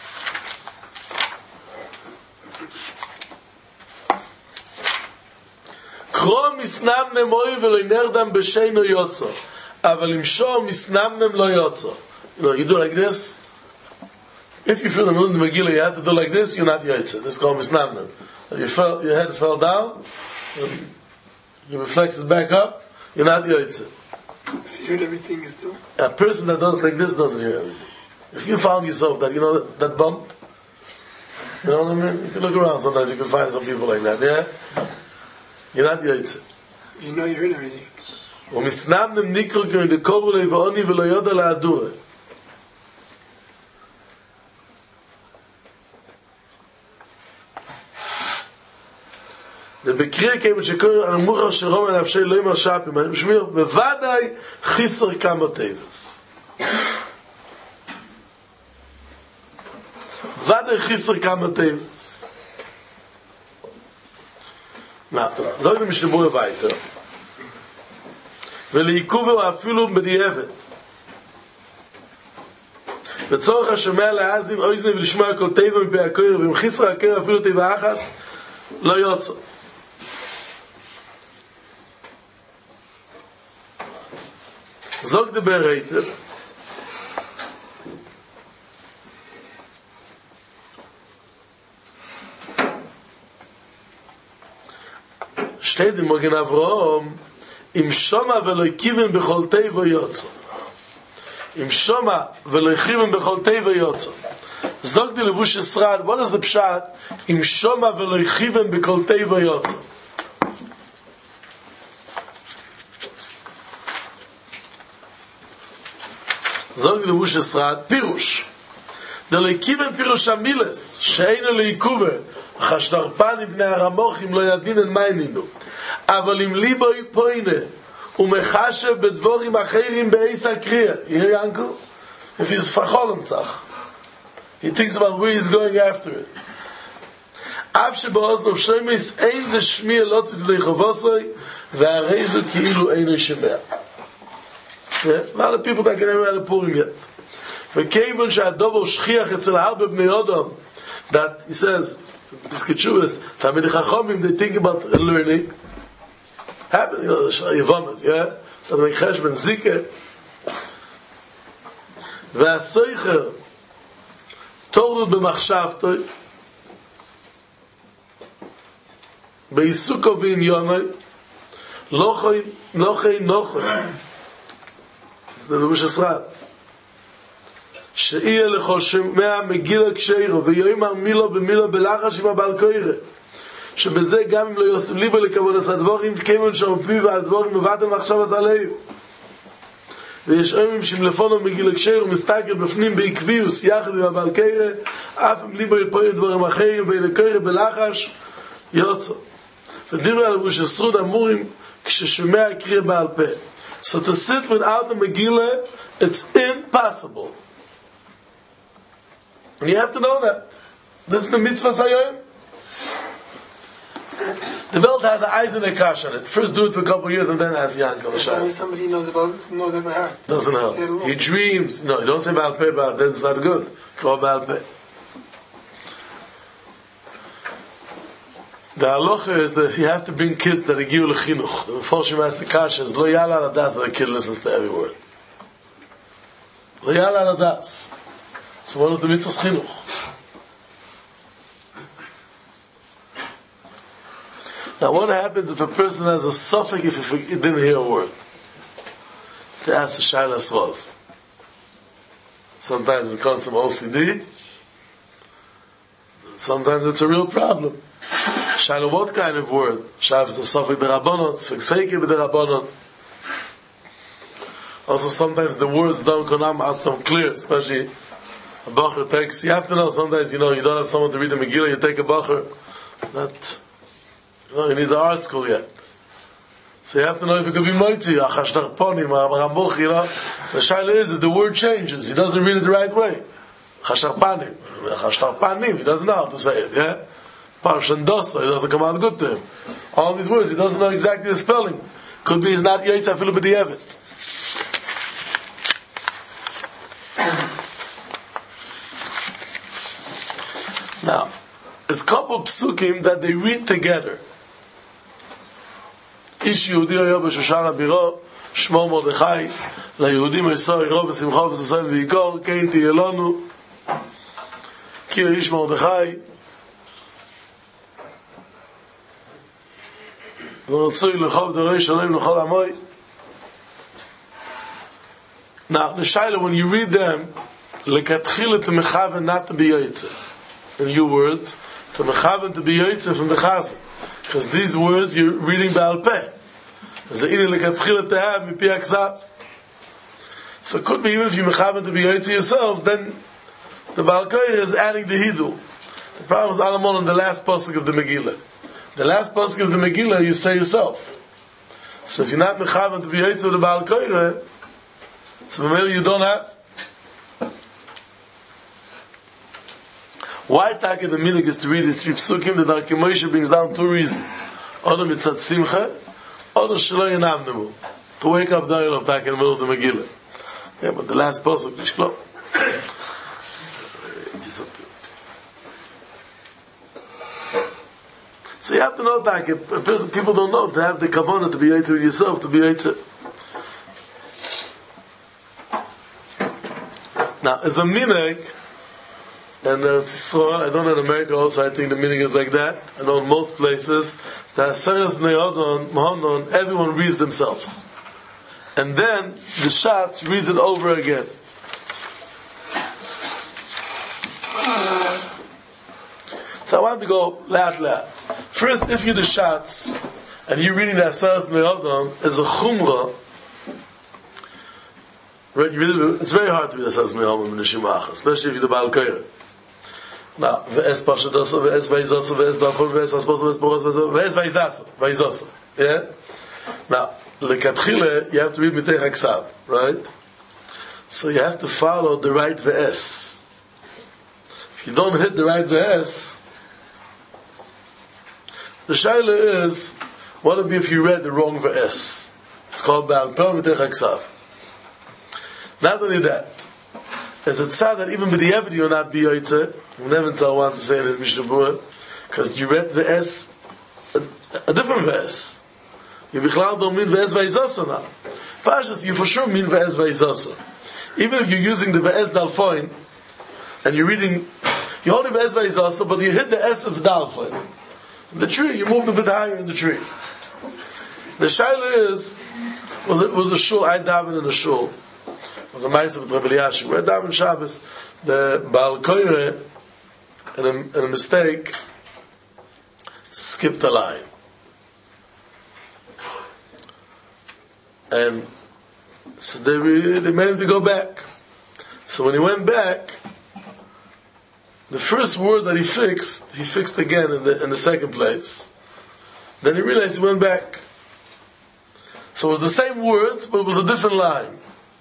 קרוא מסנמנם אוי ולא נרדם בשיינו יוצא, אבל אם שור מסנמנם לא יוצא. You do like this. If you feel the middle of the Megillah, you have to do like this, you're not yotze. This is called misnamnam. Your head fell down, you reflex it back up, you're not yotze. If you heard everything, is still. A person that does like this doesn't hear everything. If you found yourself that, that bump, you know what I mean? You can look around sometimes, you can find some people like that, yeah? You're not yotze. You know you heard everything. ומסנמנם ניקר כמי דקורו לבעוני ולא יודע להדורה. ובקריא כמי שקורא המוחר שרום על אבשי לא ימר שפים, אני משמיר, בוודאי חיסר כמה טבס. ודאי חיסר כמה טבס. זאת משתבור הביתה. ולעיכובו אפילו בדיעבד. בצורך השומע להאזין אוזני ולשמוע כל טבע מפי הקורא, ואם חיסר הקורא אפילו טבע אחס, לא יוצא. זוג דבר היטב. שתי דמוגן אברהם, אם שומע ולא כיוון בכל טבע יוצא. אם שומע ולא כיוון בכל טבע יוצא. זוג די לבוש ישראל, what is the pshat? אם שומע ולא כיוון בכל טבע יוצא. זוג די לבוש ישראל, פירוש. דלא כיוון פירוש המילס, שאינו לעיכובה, חשדרפני בני הרמוחים לא ידינן מיינינו. אבל אם ליבו יפוינה ומחשב בדבורים אחרים באיס הקריאה, you hear Yanko? If he's פחולם צח, he thinks about where he's going after it. אף שבאוזנו שמש אין זה שמיע לא תצלי חובוסוי והרי זו כאילו אין ישמע. A lot of people that can never have a Purim yet. וכיוון שהדובר שכיח אצל הרבה בני אדם, that he says, Pisketshuvas, Talmidei Chachomim, they think about learning. Happen, the Yevamas, yeah? So they make Cheshbon Zikah. והסויcher, תורדות במחשבתו, בעיסוקו ועניונוי, לא חי נוחי. זה לבוש ישראל. שיהיה לכל שמע מגילה כשאירו ויאמר מילו במילו בלחש עם הבעל קוירה שבזה גם אם לא יוסף ליבו לכבוד עשה דבורים כימון שרפי והדבורים מבטם עכשיו עשה לב ויש אומרים שמלפונו מגילה כשאירו מסתכל בפנים בעקביוס יחד עם הבעל קוירה אף אם ליבו יפוי דבורים אחרים ואין קוירה בלחש יוצא ודירו על לבוש עשרות אמורים כששומע קריא בעל פה. So to sit without the Megillah, it's impossible. And you have to know that. This is the mitzvah sayom. The world has an eyes and a kash on it. First do it for a couple of years and then ask Yanko. Somebody knows about her. Doesn't know. He dreams. No, you don't say Baal Peh, then it's not good. Call Baal Peh. The halacha is that you have to bring kids that are giyu lechinuch. The Meforshim ask the kasha is lo yala al adas that a kid listens to every word. Lo yala al adas. So what is the mitzvah's chinuch? Now what happens if a person has a suffix if he didn't hear a word? They ask the Shaila Srov. Sometimes it comes from OCD. Sometimes it's a real problem. Shaila, what kind of word? Shaila is a suffix the Rabbanon, suffix fake with the Rabbanon. Also, sometimes the words don't come out so clear, especially a bacher takes. You have to know sometimes, you don't have someone to read the Megillah, you take a bacher that, he needs an art school yet. So you have to know if it could be moitzi, achashtach ponim, rambuch, So shaila is, if the word changes, he doesn't read it the right way. Chashtach panim, he doesn't know how to say it, yeah? Parshan dosa, it doesn't come out good to him. All these words, he doesn't know exactly the spelling. Could be he's not Yosef Filu B'di'evet. Now, there's a couple of psukim that they read together. Ish Yehudi Oyo B'Shoshan HaBiro, Shmo Mordechai, LaYehudim Yisor Yiro V'Simcha V'Sosayim V'Yikor, Kein Tiyelonu, Ki Ish Mordechai, V'Rotzoi L'chov D'Orei Shalem L'chol Amoy. Now, the Shaila, when you read them, L'katchila to Mechaven not to be Yoytze. In your words, to Mechaven to be Yoytze from the Chazan. Because these words you're reading Baal Peh. So it could be even if you mechaven to be Yoytze yourself, then the Baal Koyer is adding the Hidu. The problem is Alamon in the last pasuk of the Megillah. The last pasuk of the Megillah you say yourself. So if you're not mechaven to be Yoytze with the Baal Koyer, so maybe you don't have. Why Taka the minig is to read these three psukim? The Darkei Moshe brings down two reasons. Ono mitzat simcha, ono shelo yanam nemu. To wake up the oil of Taka in the middle of the Megillah. Yeah, but the last pasuk, Mishklo. So you have to know Taka. People don't know to have the kavanah to be Yoytze with yourself, to be Yoytze. Now, as a minig, and I don't know in America also, I think the meaning is like that. I know in most places, that Aseres Bnei Mahanon, everyone reads themselves. And then the Shatz reads it over again. So I want to go laat. First, if you're the Shatz, and you're reading the Aseres Bnei Mahanon, as a Chumrah, right, it's very hard to read Aseres Bnei Mahanon in the Shemach, especially if you're the Baal Koyer. Now, v'es pashadoso, v'es vaizoso, v'es dafol, v'es asposo, v'es poros, v'es vaizoso. Yeah? Now, lekatchile, you have to read mitech haksav, right? So you have to follow the right v'es. If you don't hit the right v'es, the shaila is, what would be if you read the wrong v'es? It's called Baal Peh mitech haksav. Not only that, there's a tzad that even with the Eved you'll not be Yoytze. Neventzal wants to say in his Mishnah Berurah, because you read the S, a different verse. You bichlal don't mean v'es v'yizoso now. Pashas, you for sure mean v'es v'yizoso. Even if you're using the v'es dalfoin, and you're reading, you're holding v'es v'yizoso, but you hit the S of dalfoin. The tree, you moved a bit higher in the tree. The shaila is, was a shul, I daven in a shul. It was a ma'aseh with Rabbi Eliashib. We're daven Shabbos, the Baal Koyer, in a mistake, skipped a line. And so they made him to go back. So when he went back, the first word that he fixed again in the second place. Then he realized he went back. So it was the same words, but it was a different line.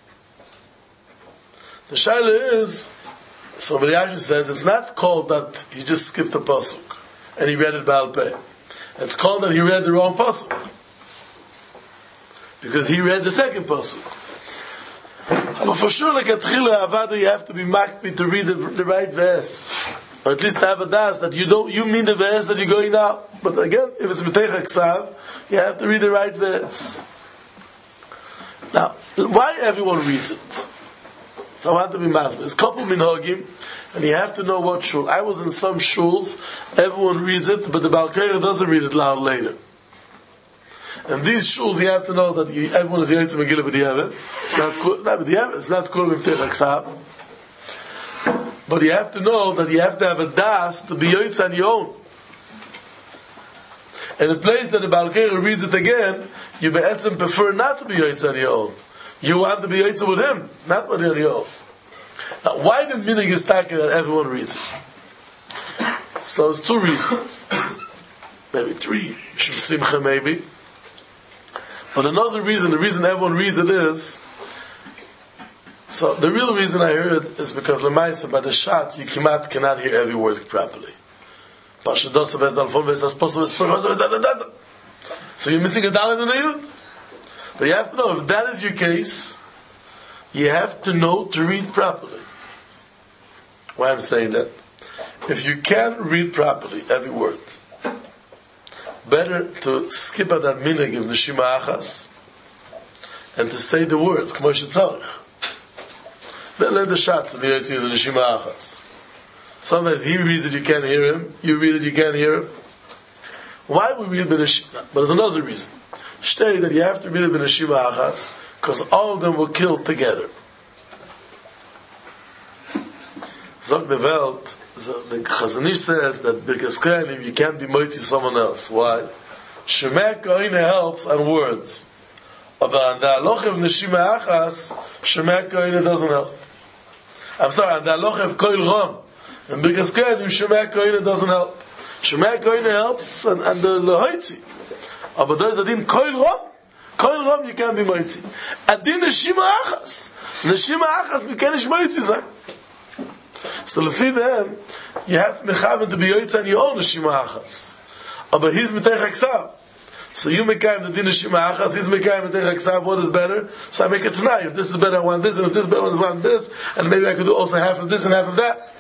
The shaila is, so Rabbi Eliashib says, it's not called that he just skipped a pasuk and he read it Baal Peh. It's called that he read the wrong pasuk because he read the second pasuk. But for sure, like at Chila Avada, you have to be makpi to read the right verse, or at least have a das that you mean the verse that you're going now. But again, if it's Mitech HaKsav, you have to read the right verse. Now, why everyone reads it? So I want to be masbeh. It's couple minhagim, and you have to know what shul. I was in some shuls, everyone reads it, but the Baal Koyer doesn't read it loud later. And these shuls, you have to know that everyone is Yoytze Megillah B'di'evet. It's not B'di'evet. It's not Kol B'mtech HaKsav. But you have to know that you have to have a das to be Yoytze on your own. And the place that the Baal Koyer reads it again, you be'etzem prefer not to be Yoytze on your own. You want to be Yitzhak with him, not with Eliyahu. Now, why the meaning is talking that everyone reads it? So it's two reasons. Maybe three. Shum Simcha, maybe. But another reason, the reason everyone reads it is, so the real reason I hear it is because Lemaisa, by the shots, you cannot hear every word properly. So you're missing a dalet and a yud. But you have to know, if that is your case, you have to know to read properly. Why I'm saying that? If you can't read properly every word, better to skip at that minhag of Neshima Achas and to say the words, K'mo shetzarich. Then let the shots be to you, the Neshima Achas. Sometimes he reads it, you can't hear him. You read it, you can't hear him. Why would we read B'Neshima? But there's another reason. Stay that you have to read it B'Neshima Achas, because all of them were killed together. Zog the Welt, the Chazon Ish says that Birkas Kohanim you can't be moitzi someone else. Why? Shemek Koine helps on words. But on the halacha of Neshima Achas, Shemek Koine doesn't help. I'm sorry, on the halacha of Koil Ram, and Birkas Kohanim, Shemek Koine doesn't help. Shemek Koine helps and the Lehoitzi. But there's a din Koil Ram you can't be moitzi. A din Neshima Achas, we can't be moitzi zay. So lefi them, you have to mechaven to be yoytza on your own Neshima Achas. But he's Mitech HaKsav. So you mekayim the din Neshima Achas, he's mekayim Mitech HaKsav, what is better? So I make it tonight. If this is better, I want this, and if this is better, I want this, and maybe I could do also half of this and half of that.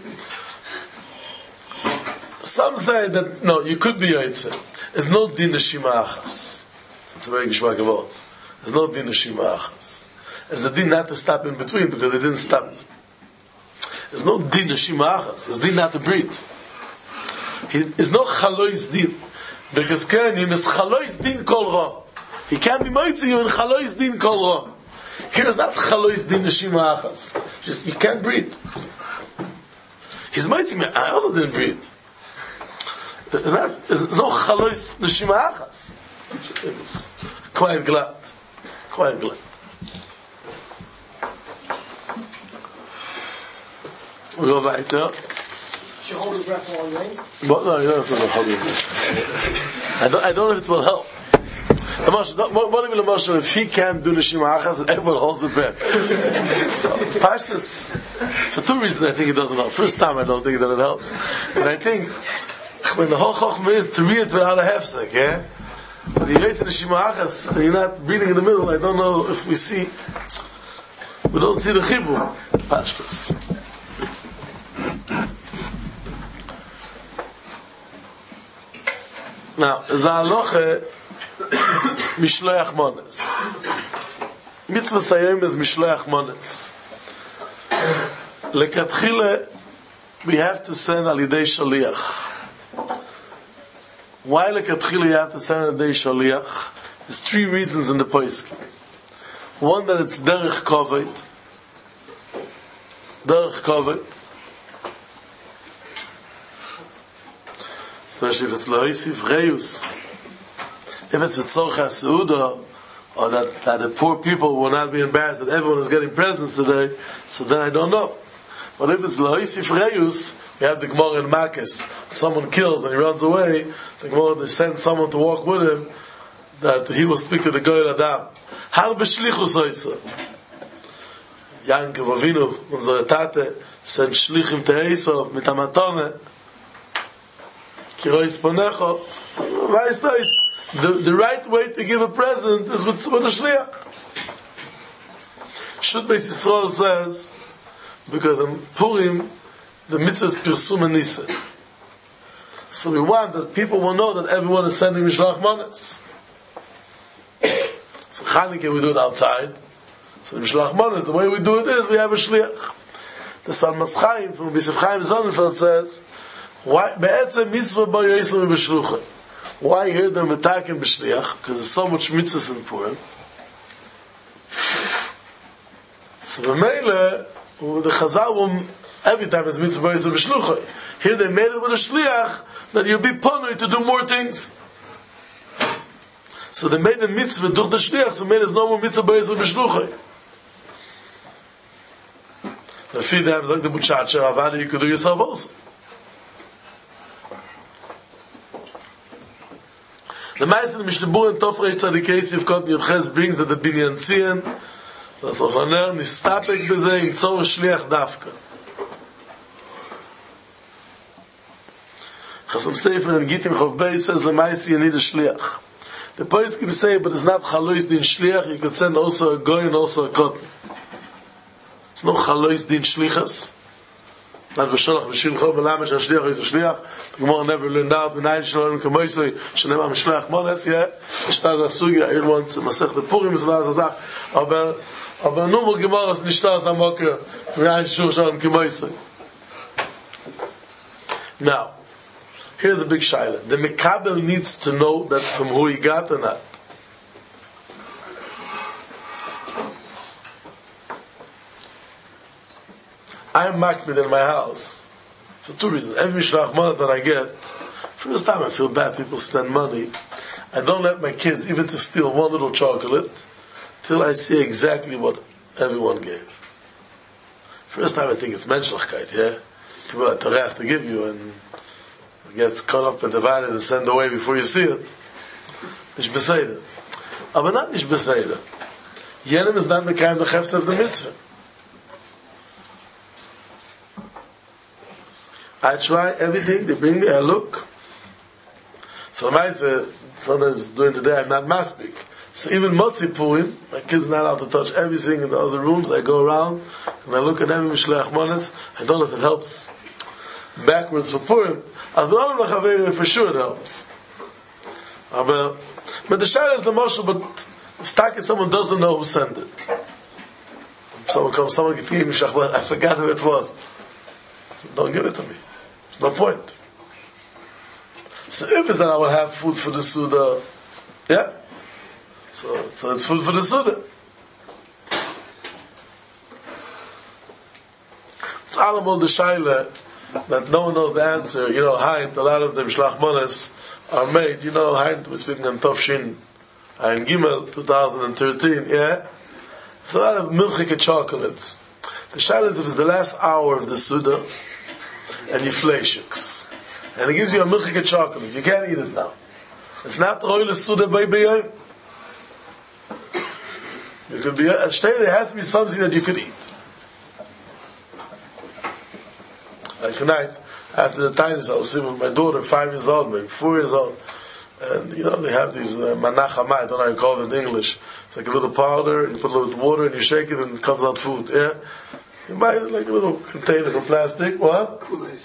Some say that, no, you could be yoytza. There's no din Neshima Achas. So it's a very gishmak of all. There's no din Neshima Achas. There's a din not to stop in between, because they didn't stop. There's no din Neshima Achas. There's din not to breathe. There's no chalois din. Because Kohanim is chalois din kol ra. He can't be moitzi you in chalois din kol ra. Here is not chalois din Neshima Achas. Just, you can't breathe. He's moitzi me. I also didn't breathe. There's no chalois Neshima Achas. It's quite glad. Quite glad. We go weiter. Should you hold his breath while he rains? But no, you don't have to hold your breath. I don't know if it will help. What if he can't do Neshima Achas and everyone holds the breath? So, Pashtus, for two reasons I think it doesn't help. First time I don't think that it helps. And I think when the whole chokhmah is to read it without a hefsek, yeah? But you read Neshima Achas and you're not reading in the middle, I don't know if we don't see the chibur. Pashtus. Now, Zahaloche Mishloach Mones. Mitzvah Sayim is Mishloach Mones. Lekatchile, we have to send Alidei Shaliach. Why Lekatchile you have to send Alidei Shaliach? There's three reasons in the Poiskim. One, that it's Derech Kovet. Derech Kovet. Especially if it's Loisif Reus. If it's Vitzorcha Seuda, or that the poor people will not be embarrassed that everyone is getting presents today, so then I don't know. But if it's Loisif Reus, we have the Gemara in Makis. Someone kills and he runs away, the Gemara, they send someone to walk with him, that he will speak to the Goyal Adam. Har b'shlichus oisa. Yankov Avinu, unsere Tate, send Shlichim to Esau, mit Amatone, the right way to give a present is with a shliach. Shut Beis Yisrael says, because in Purim the mitzvah is Pirsum and Nisa. So we want that people will know that everyone is sending Mishlach Manas. So Chanukah we do it outside. So the Mishlach Manas, the way we do it is we have a shliach. The Salmas Chaim from Bisef Chaim Sonnenfeld says, why mitzvah by Yisrael b'shlucha? Why hear them attacking b'shliach? Because there's so much mitzvahs in Purim. So the Meile, the Chazal, every time is mitzvah by Yisrael b'shlucha. Here they made it with a shliach that you'll be punny to do more things. So they made the mitzvah durch the shliach, so made there's no more mitzvah b'ezer b'shluchai. Lefi them, like the Buchacha, Avada, you could do yourself also. The Meister, the Mishnah and Tov Reish Tzadik Yosef Kot Yudches brings that the Binyan Tzion, das noch lernen, nistapek b'zeh, im tzor shliach dafka. Chasam Sefer and Gittin Chov Beis says, Lemaisi, you need a shliach. The Poskim say, but it's not Chalois din shliach, you could send also a goy and also a cotton. It's no Chalois din shlichas. Not v'sholach v'shilcho v'lamesh ha-shliach is a shliach. The Gemara never learned out, v'nayin shalom k'moisoi, shenema m'shliach mones, yeah. Nishtaz ha-sugi, I heard once, Masech the Purim, is not as-azach, aber numer Gemara is nishtaz ha-moker, v'nayin shalom k'moisoi. Now, here's a big shaila. The Mekabel needs to know that from who he got or not. I'm makbid in my house for two reasons. Every Mishlach Manas that I get, first time I feel bad people spend money. I don't let my kids even to steal one little chocolate till I see exactly what everyone gave. First time I think it's menschlichkeit, yeah? People are terech to give you and it gets cut up and divided and sent away before you see it. Nish beseder. Aber not nish beseder. Jenem is not mekayim the chefs of the mitzvah. I try everything, they bring me a look. So sometimes during the day I'm not maspik. So even Motzi Purim, my kids not allowed to touch everything in the other rooms. I go around and I look at every Mishleach Mones. I don't know if it helps backwards for Purim. As B'nadam L'Chaveri, for sure it helps. But the Shara is the Moshe, but if Staki someone doesn't know who sent it. Someone gave me Mishleach, I forgot who it was. So don't give it to me. There's no point. So if it's that I will have food for the Suda, yeah? So it's food for the Suda. It's all the Shaila that no one knows the answer. You know, Haint, a lot of them Shlach Mones are made. You know, Haint, we're speaking on Tov Shin, Haint Gimel, 2013, yeah? It's a lot of milchike chocolates. The Shaila is if it's the last hour of the Suda, and you fleishiks. And it gives you a milchike chocolate. You can't eat it now. It's not oil Suda by B'yayim. You could be, there has to be something that you could eat. Like tonight, after the time I was sitting with my daughter, 5 years old, maybe 4 years old, and you know, they have these manachama, I don't know how you call it in English. It's like a little powder, you put a little water and you shake it and it comes out food, yeah? You buy like a little container of plastic, what? Kool-Aid.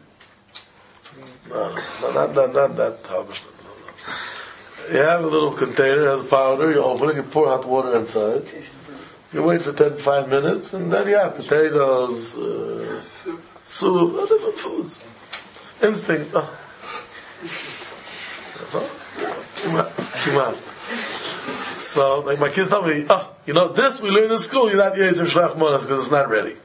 No, not that harvest. You have a little container, it has powder, you open it, you pour hot water inside. You wait for 5 minutes, and then you have potatoes, soup, different foods. Instinct. Oh. That's all. Come on. So, like my kids tell me, you know, this we learn in school, you're not Yetzim Shlach Monas because it's not ready.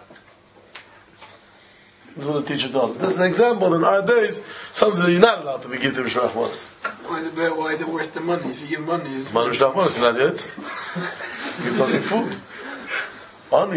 This is what the teacher told me. This is an example in our days, something that you're not allowed to be Yetzim Shlach Monas. Why is it worse than money? If you give money, it's Money Shlach Monas, you're not Yetzim. Give something food. Ani,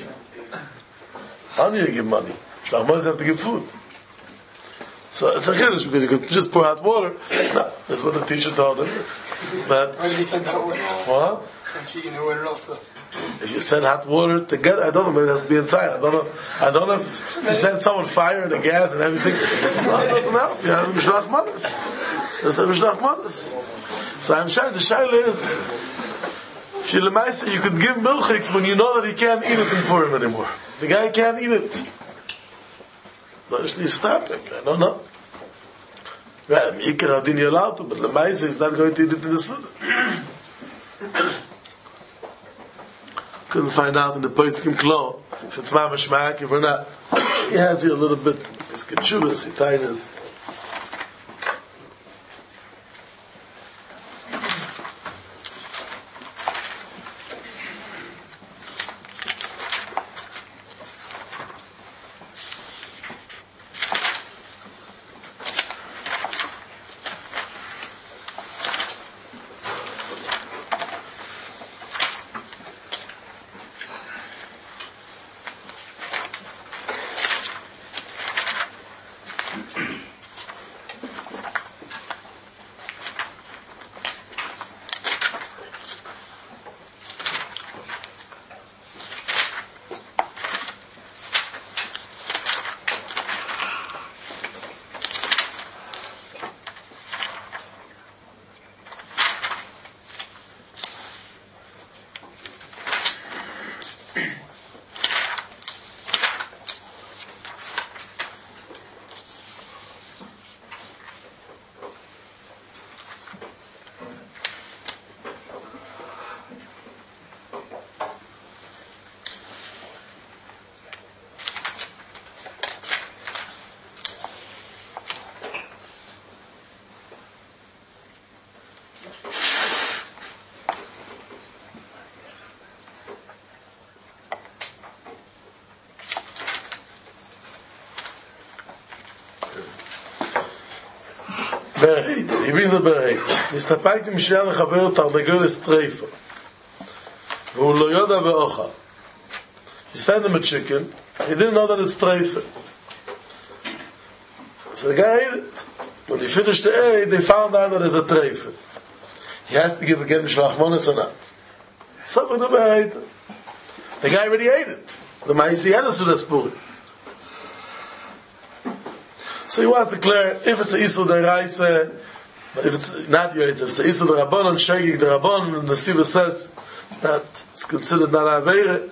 you give money. Shlach Monas have to give food. So it's a chiddush because you could just pour hot water. No, that's what the teacher told him. But why did he send hot water also? what? And she can order also. If you send hot water together, I don't know, maybe it has to be inside. I don't know if you send someone fire and the gas and everything. It doesn't help. You have the Mishloach Manas. There's the Mishloach Manas. So I'm sure the shaila is, if you're Lemaisa, you could give milchiks when you know that he can't eat it in Purim anymore. The guy can't eat it. Stop it. I don't know. Well, Ikar Adin you're allowed to, but Lemaisa is not going to eat it in the Suda. Couldn't find out in the Poskim Klo if it's Mamash Ma'akiv or not. He has here a little bit. It's Ketshuvas, Itainas. Berheiter. He brings the Berheiter. Nistapakti Mishyan Chaver Tardagol Estreifa. V'hu lo yoda ve'ochal. He sent him a chicken. He didn't know that it's streifa. So the guy ate it. When he finished the egg, they found out that it's a treifa. He has to give again Mishloach Monos or not. Suffered the Berheiter. The guy already ate it. The Ma'isi had us to the Spurim. So he wants to declare if it's a Isur Deraisa, but if it's not Yoetz, if it's a Isur Derabbanon, Shegig Derabbanon, and the Siva says that it's considered not Aveire.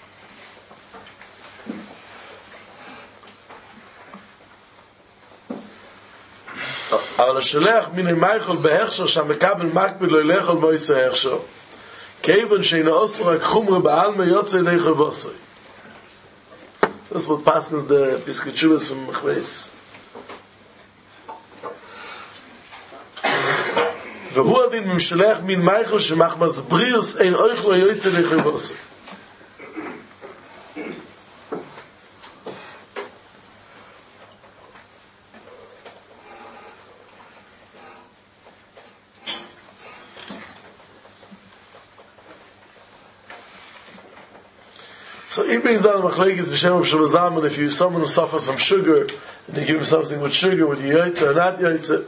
אבל השלח מן המייכל בהכשר שהמקבל מקביל לא ילך על מויסי הכשר כיוון שאינו אוסר רק חומר בעלמא יוצא ידי חבוסי. That's what Paskins the Piskachubas from Mechweis. והוא הדין ממשלח מן מייכל שמחמס בריאוס אין אויך לא יוצא ידי חבוסי. So he brings down the machlekes b'shem of Shulazam, and if you someone who suffers from sugar, and you give him something with sugar, with yaitza or not yaitza.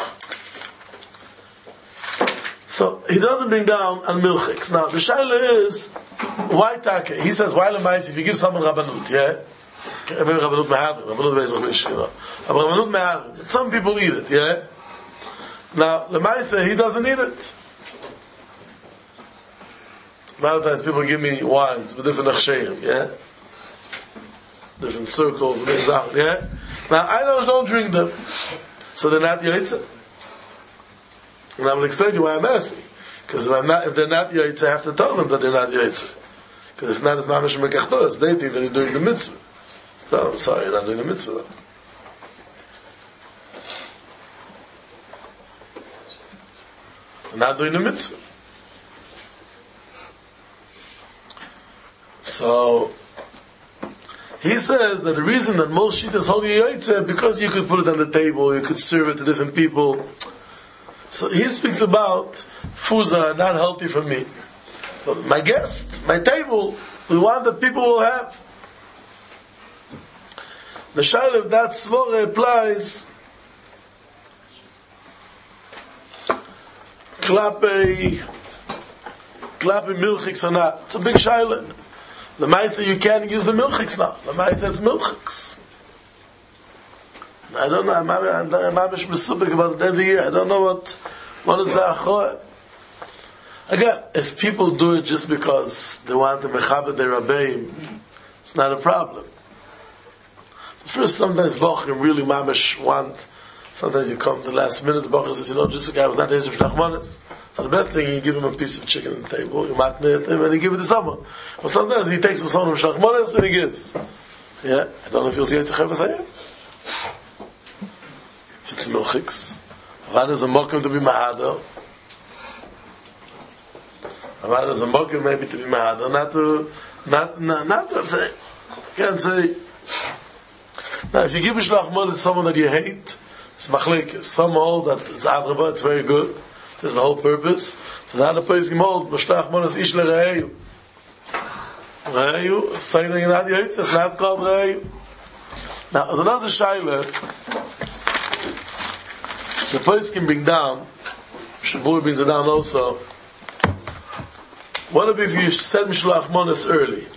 So he doesn't bring down on milchiks. Now the shaila is why take? He says why lemais if you give someone rabbanut, yeah, rabbanut mehadrin, rabbanut beizach mishira, rabbanut mehadrin. Some people eat it, yeah. Now lemais he doesn't eat it. A lot of times people give me wines with different achsherim, yeah? Different circles, yeah? Now, I don't drink them. So they're not yaitza. And I will explain to you why I'm asking. Because if they're not yaitza, I have to tell them that they're not yaitza. Because if not, it's mamash mekachtos. They think that you're doing the mitzvah. So, I'm sorry, you're not doing the mitzvah though. You're not doing the mitzvah. So he says that the reason that most shitas hold yaitza because you could put it on the table, you could serve it to different people. So he speaks about foods that are not healthy for me. But my guest, my table, we want that people will have. The shaila of that svara applies klape milchiks or not. It's a big shaila. The Maisa, you can't use the milchiks now. The Maisa, it's milchiks. I don't know. I'm mesubik about it every year. I don't know what is the achor. Again, if people do it just because they want to mechabed their rabbeim, it's not a problem. But first, sometimes bochim really mamish want. Sometimes you come the last minute. The bochim says, just a guy was not Ezer Shnachmanis. So the best thing, you give him a piece of chicken on the table, you matne it him, and you give it to someone. But sometimes he takes from someone from Shlachmones and he gives. Yeah? I don't know if you'll see it to Chavis Hayim. If it's milchiks. Avad is a mokum to be mahado. Avad is a mokum maybe to be mahado. Not to say. Can't say. Now, if you give a Shlachmones to someone that you hate, it's machlekes. Some hold that it's adraba, it's very good. This is the whole purpose. So now the place can hold, Mashlach Monas Ish LeRe'eyu. Re'eyu, saying in Ad Yaitz, it's not called Re'eyu. Now, as another shaila, the place can bring down, Shabur brings it down also. What if you said Mashlach Monas early?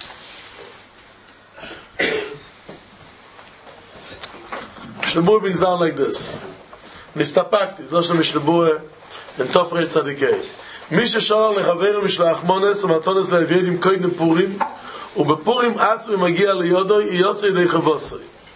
Shabur brings down like this. Nistapakti, it's not Shabur. in Tofrei Tzadikei. מי ששאל לחבר משלח מונס ומתונס להביאל עם קודם פורים ובפורים עצמי מגיע ליודו יוצא ידי חבוסי.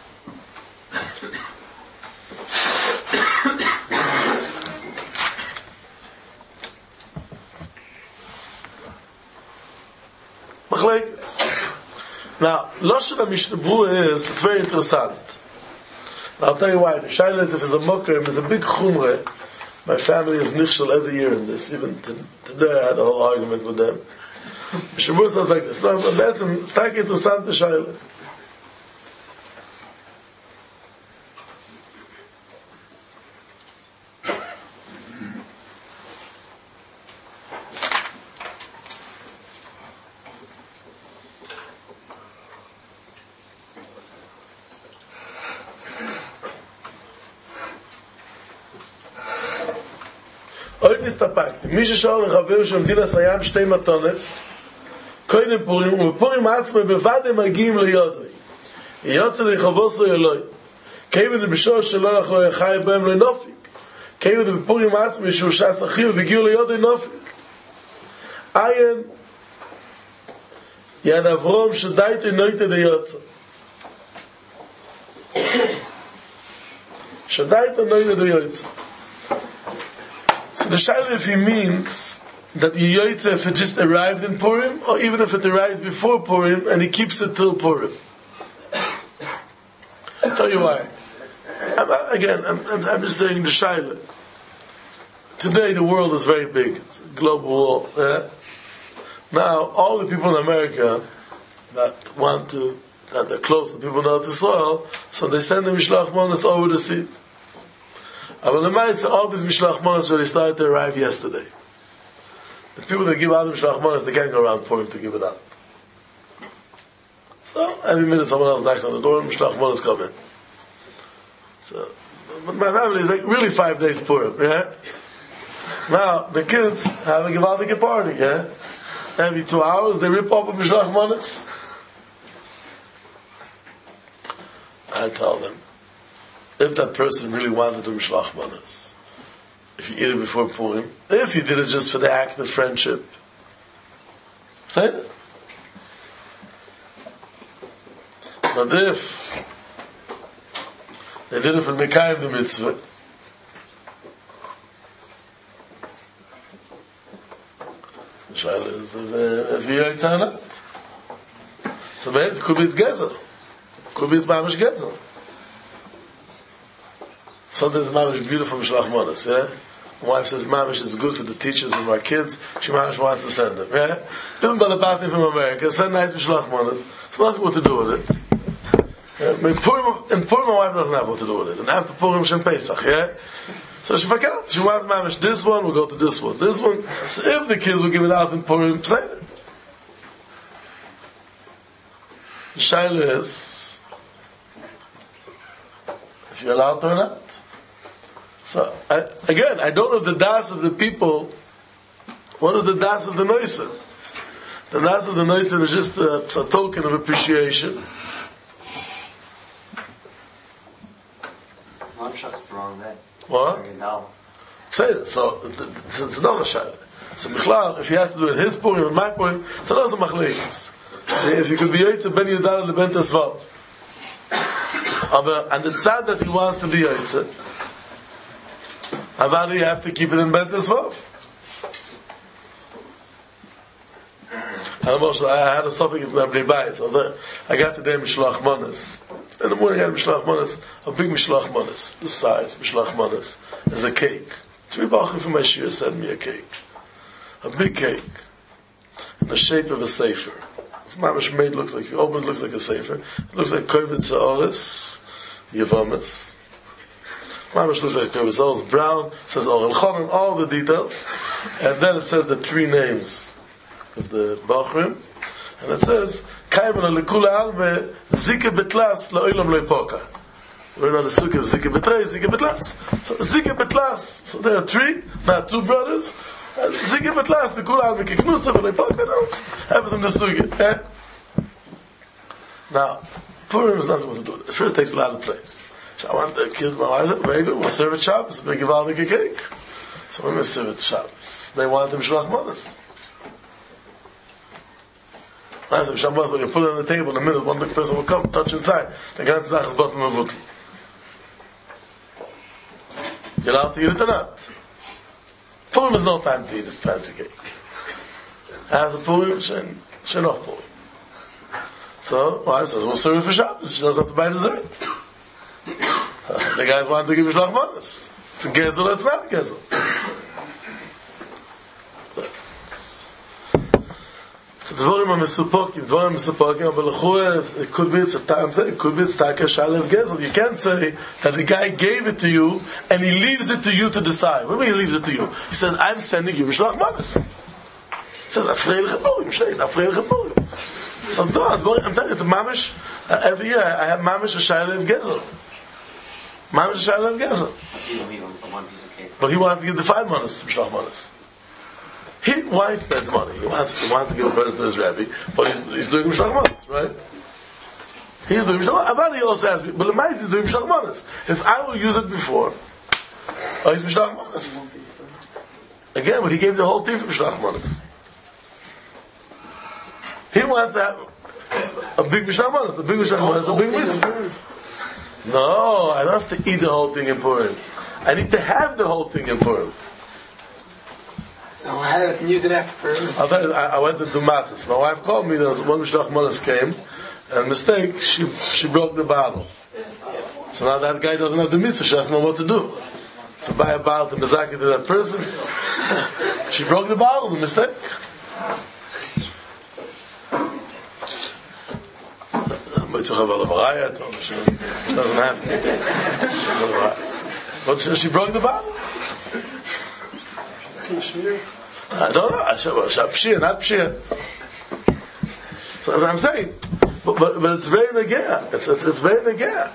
מחלקס. Now, לא של המשתברו is, it's very interessant. I'll tell you why. The shaila is if it's a mokem, it's a big chumre. My family is nichshel every year in this. Even today I had a whole argument with them. Shabur says like this. No, but it's not interessant, the shaila. עוד נסתפקתי, מי ששאל לחבר שמדינה סיים שתי מתונס, קודם פורים, ובפורים עצמם בבד הם מגיעים ליודוי. יוצא לחבוסו אלוהי. כיוון בשור שלא אנחנו יחי בהם לא נופיק. כיוון בפורים עצמם שהוא שעס אחי והגיעו ליודוי נופיק. עין יד אברום שדייתי נויתי דיוצא. שדייתי נויתי דיוצא. So the shaila if he means that Yoytze if it just arrived in Purim, or even if it arrives before Purim and he keeps it till Purim. I'll tell you why. I'm just saying the shaila. Today the world is very big. It's a global war. Yeah? Now all the people in America that they're close to the people in Eretz Yisrael, so they send the Mishloach Monos over the seas. But the Maisa, all these Mishloach Monos already started to arrive yesterday. The people that give out the Mishloach Monos, they can't go around Purim to give it out. So every minute someone else knocks on the door and Mishloach Monos come in. So, but my family is like really 5 days Purim, yeah? Now, the kids have a Gevaldige party, yeah? Every 2 hours they rip up a Mishloach Monos. I tell them, if that person really wanted to do Mishloach Monos, if you eat it before Purim, if you did it just for the act of friendship, say it. But if they did it for Mekayim the mitzvah, the shaila is if you eat it or not. So maybe it could be it's gezer. Could be it's mamish gezer. Sometimes mamish beautiful Mishloach Monos, yeah? My wife says mamish is good for the teachers and our kids. She mamish wants to send them, yeah? Didn't buy the bathroom from America. Send nice Mishloach Monos. It's nothing what to do with it. Yeah? In Purim, my wife doesn't have what to do with it. And after Purim, Shem Pesach, yeah? So she forgot. She wants mamish. This one will go to this one. This one. So if the kids will give it out in Purim, say it. The shaila is if you're allowed to or not. So, I don't know the das of the people. What is the das of the Noisen? The das of the Noisen is just a token of appreciation. Mamshach's the wrong way. What? Say it. So, it's another shayla. So, Michlal, if he has to do it his Purim and my Purim, it's another machlekes. If you could be Yoytze ben Yudar and ben Tesvav. And it's sad that he wants to be Yoytze. Avar you have to keep it in Ben Tesvav. I had a suffix in Abnei Bayis. So I got today Mishloach Monos. In the morning I had Mishloach Monos, a big Mishloach Monos. This size, Mishloach Monos, is a cake. 3 bachim from my shir sent me a cake. A big cake. In the shape of a sefer. It's mamish made, looks like, if you open it, looks like a sefer. It looks like Kovet Za'oris, Yevomis. Mamish looks like Kovet Za'oris, brown, says Orel Chonon, all the details. And then it says the 3 names of the Bachrim. And it says, Kaimana Lekula Alme, Zike Betlas, La'olam Le'poka. We're not a sukkah of Zike Betrei, Zike Betlas. So Zike Betlas, so there are 3, not 2 brothers. Zike Betlas, the Kula Alme Kiknusa, Le'poka, happens in the sukkah. Now, Purim is not supposed to do it. It first takes a lot of place. So I want the kids, my wife said, very good, we'll serve it Shabbos, we give out the cake. So we're going to serve it Shabbos. They want the Mishloach Monos. I said, Shabbos, when you put it on the table in a minute, one big person will come, touch inside. The ganze Sache is bottom of Vuti. You're allowed to eat it or not? Purim is no time to eat this fancy cake. After Purim, Shenoch Purim. So, my wife says, we'll serve it for Shabbos. She doesn't have to buy dessert. The guys want to give Mishloach Monos. It's a gezel, it's not a gezel. So Dvorim are Mesupokim, but it could be it's a time, it could be it's Taka Shalev Gezel. You can't say that the guy gave it to you and he leaves it to you to decide. What do you mean he leaves it to you? He says, I'm sending you Mishloach Monos. He says, Afreil Chapurim, Afreil Chapurim. So no, I'm telling you, it's mamish. Every year I have mamish a Shalev Gezel. Mamish Shaila of Gezer. He will leave him a one piece of cake. But he wants to give the 5 manas to Mishloach Manas. Why he spends money? He wants to give a present to his Rebbe, but he's doing Mishloach Manas, right? He's doing Mishloach Manas. Abadi also asked me, but the Lemais is doing Mishloach Manas. If I will use it before, he's Mishloach Manas. Again, but he gave the whole thing for Mishloach Manas. He wants to have a big Mishloach Manas. A big Mishloach Manas, a big mitzvah. No, I don't have to eat the whole thing in Purim. I need to have the whole thing in Purim. So I had to use it after Purim. I'll tell you, I went to do matzahs. My wife called me, there was one Mishloach Manas came, and mistake, she broke the bottle. So now that guy doesn't have the mitzvah, she doesn't know what to do. To buy a bottle to Mizaki to that person. She broke the bottle, the mistake. She doesn't have to. But she broke the bottle. I don't know. Pshir, not pshir. So I'm saying, but it's very negea. It's very negea.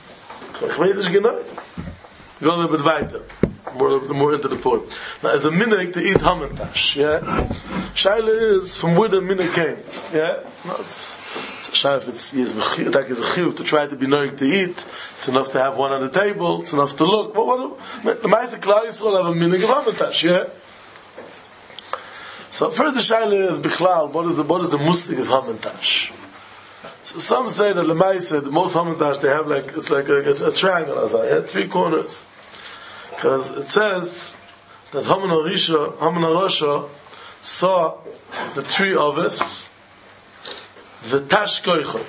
Go a little bit weiter. More into the point. Now, as a minhag to eat hamantash, yeah? Shaila is from where the minhag came, yeah? No, it's a shaila if it's a chiyuv to try to be knowing to eat. It's enough to have one on the table. It's enough to look. The Ma'aseh Klal Yisrael have a minhag of hamantash, yeah? So first the shaila is bichlal. What is the musig of hamantash? So some say that Lemaisa, the most hamantash they have it's like a triangle, as I had 3 corners. Because it says that Haman Arosha saw the 3 others, the Tash Koichoy.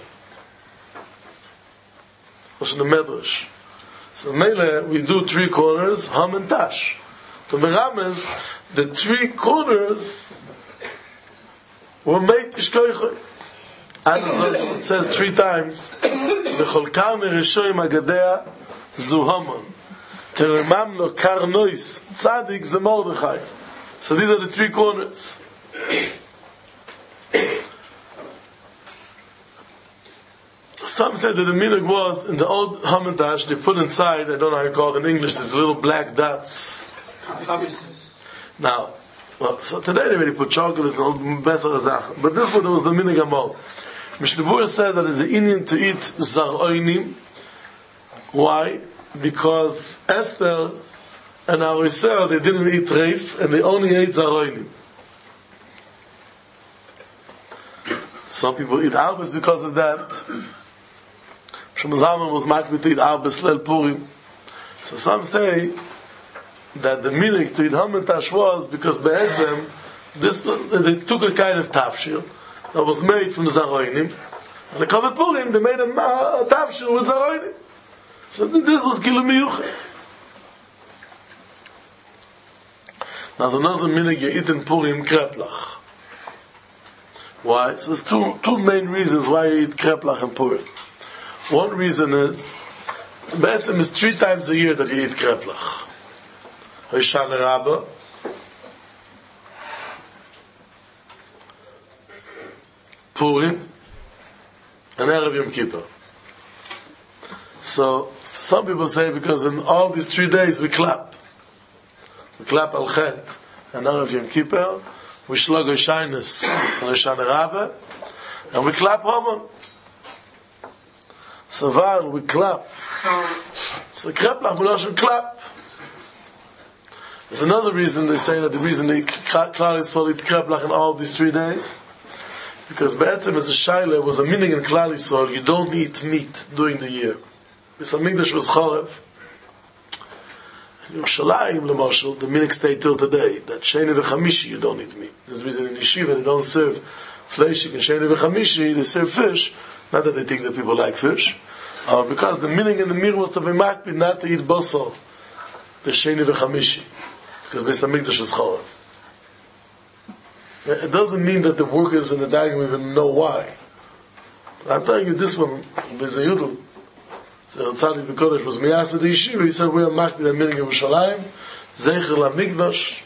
What's in the Medrash? So Mele, we do 3 corners, Ham and Tash. To Merames, the 3 corners were made Tash Koichoy. And it says 3 times, V'cholkar mereshoy magadea zu Haman. Teremam lo karnois tzadik ze Mordechai. So these are the 3 corners. Some said that the minhag was in the old hamantash they put inside, I don't know how you call it in English, these little black dots. Now, so today they already put chocolate and besser zach, but this one was the minhag amal. Mishnah Berurah said that it's an Indian to eat zaroinim. Why? Because Esther and Arisel, they didn't eat reif and they only ate zaroinim. Some people eat arbes because of that. Shlomo Zalman was makbid to eat arbes leil Purim. So some say that the minhag to eat hamantash was because be'etzem they took a kind of tafshir that was made from zaroinim, and the Kavod Purim they made a tafshir with zaroinim. So this was Gilu Miyuchet. Now there's another minhag you eat in Purim, kreplach. Why? So there's two main reasons why you eat kreplach in Purim. One reason is, Be'etzem is 3 times a year that you eat kreplach. Hoshana Rabbah, Purim, and Erev Yom Kippur. So some people say because in all these 3 days we clap. We clap Al Chet and Erev Yom Kippur, we shlog Hoshanos and Hoshana Rabbah, and we clap Haman. So while we clap, so kreplach meloshen clap. There's another reason they say that the reason they Klal Yisrael eat kreplach in all these 3 days, because Be'etzem as a shaila was a minhag in Klal Yisrael, you don't eat meat during the year. This Hamikdash was Chorev. In Yerushalayim, L'moshel, the minhag stayed till today, that Sheni v'Chamishi you don't eat meat. There's a reason in Yeshiva they don't serve fleshik, and Sheni v'Chamishi they serve fish, not that they think that people like fish, because the minhag in the mir was to be makbid not to eat basar, the Sheni v'Chamishi, because Beis Hamikdash is Chorev. It doesn't mean that the workers in the dining room even know why. I'm telling you this one, Beis Yudel, so Tzadik V'Kodesh was Miyasa the Yeshiva, he said we are makbid the minhag of Yerushalayim, Zeicher LaMikdash.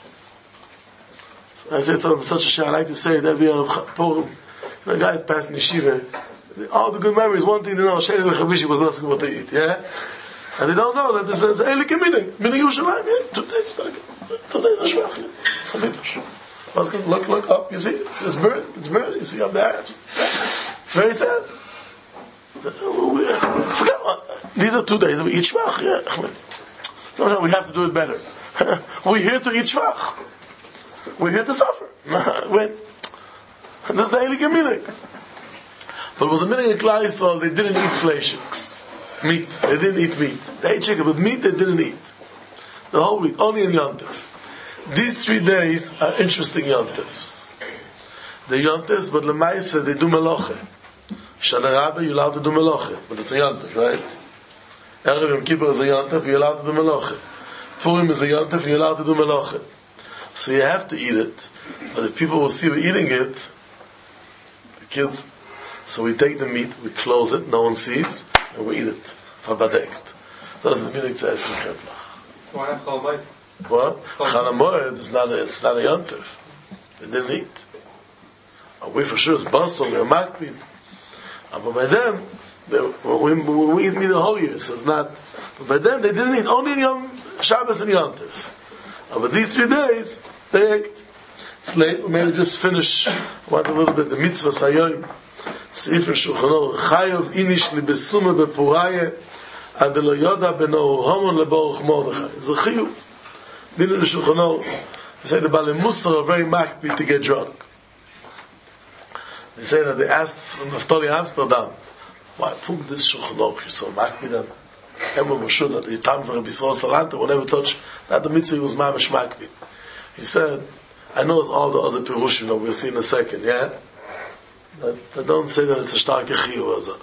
I say so, such a shit, I like to say that we are Purim. Guys passing Yeshiva, all the good memories, one thing to know, Sheni v'Chamishi was not what to eat, yeah? And they don't know that this is Eilik Minig Yerushalayim. Yeah, 2 days. 2 days Shvach. Some Midrash. Look up. You see, it's burned. It's burned. You see up the Arabs. It's very sad. Forget what. These are 2 days. We eat Shvach. Yeah. We have to do it better. We're here to eat Shvach. We're here to suffer. Wait. This is the Eilik Minig. But it was a Minig of Klal Yisrael. They didn't eat fleishiks. Meat. They didn't eat meat. They ate chicken, but meat they didn't eat. The whole week. Only in Yom Tov. These 3 days are interesting Yom Tovs. They're Yom Tovs, but Lemaisa, they do Meloche. Shana Rabbah, you're allowed to do Meloche. But it's a Yom Tov, right? Erev Yom Kippur is a Yom Tov, you're allowed to do Meloche. Purim is a Yom Tov, you're allowed to do Meloche. So you have to eat it. But if people will see we're eating it, the kids, so we take the meat, we close it, no one sees, and we eat it. Fabadekt. Doesn't mean it's a Esel Why not Chol Hamoed? What? Chol Hamoed is not a Yom Tov. They didn't eat. We for sure is Basel, we're Makbid. But by them, we eat meat the whole year, so it's not. But by them, they didn't eat only in Yom Shabbos and Yom Tov. But these 3 days, they ate. It's late, we maybe just finish. I want a little bit the mitzvah sayoim. Sefer Shulchan Aruch Chayav inish li besume bepuraye adelo yoda beno homon lebaruch Mordechai. It's a chiyuv. Din in the Shulchan Aruch, they say the Baalei Musar are very makpid to get drunk. They say that they asked Naftali Amsterdam, why put this Shulchan Aruch you're so makpid? And everyone was sure that the time for Rabbi Yisrael Salanta will never touch that the mitzvah was mamish makpid. He said, I know it's all the other pirushim that we'll see in a second, yeah? But don't say that it's a starke chiyuv.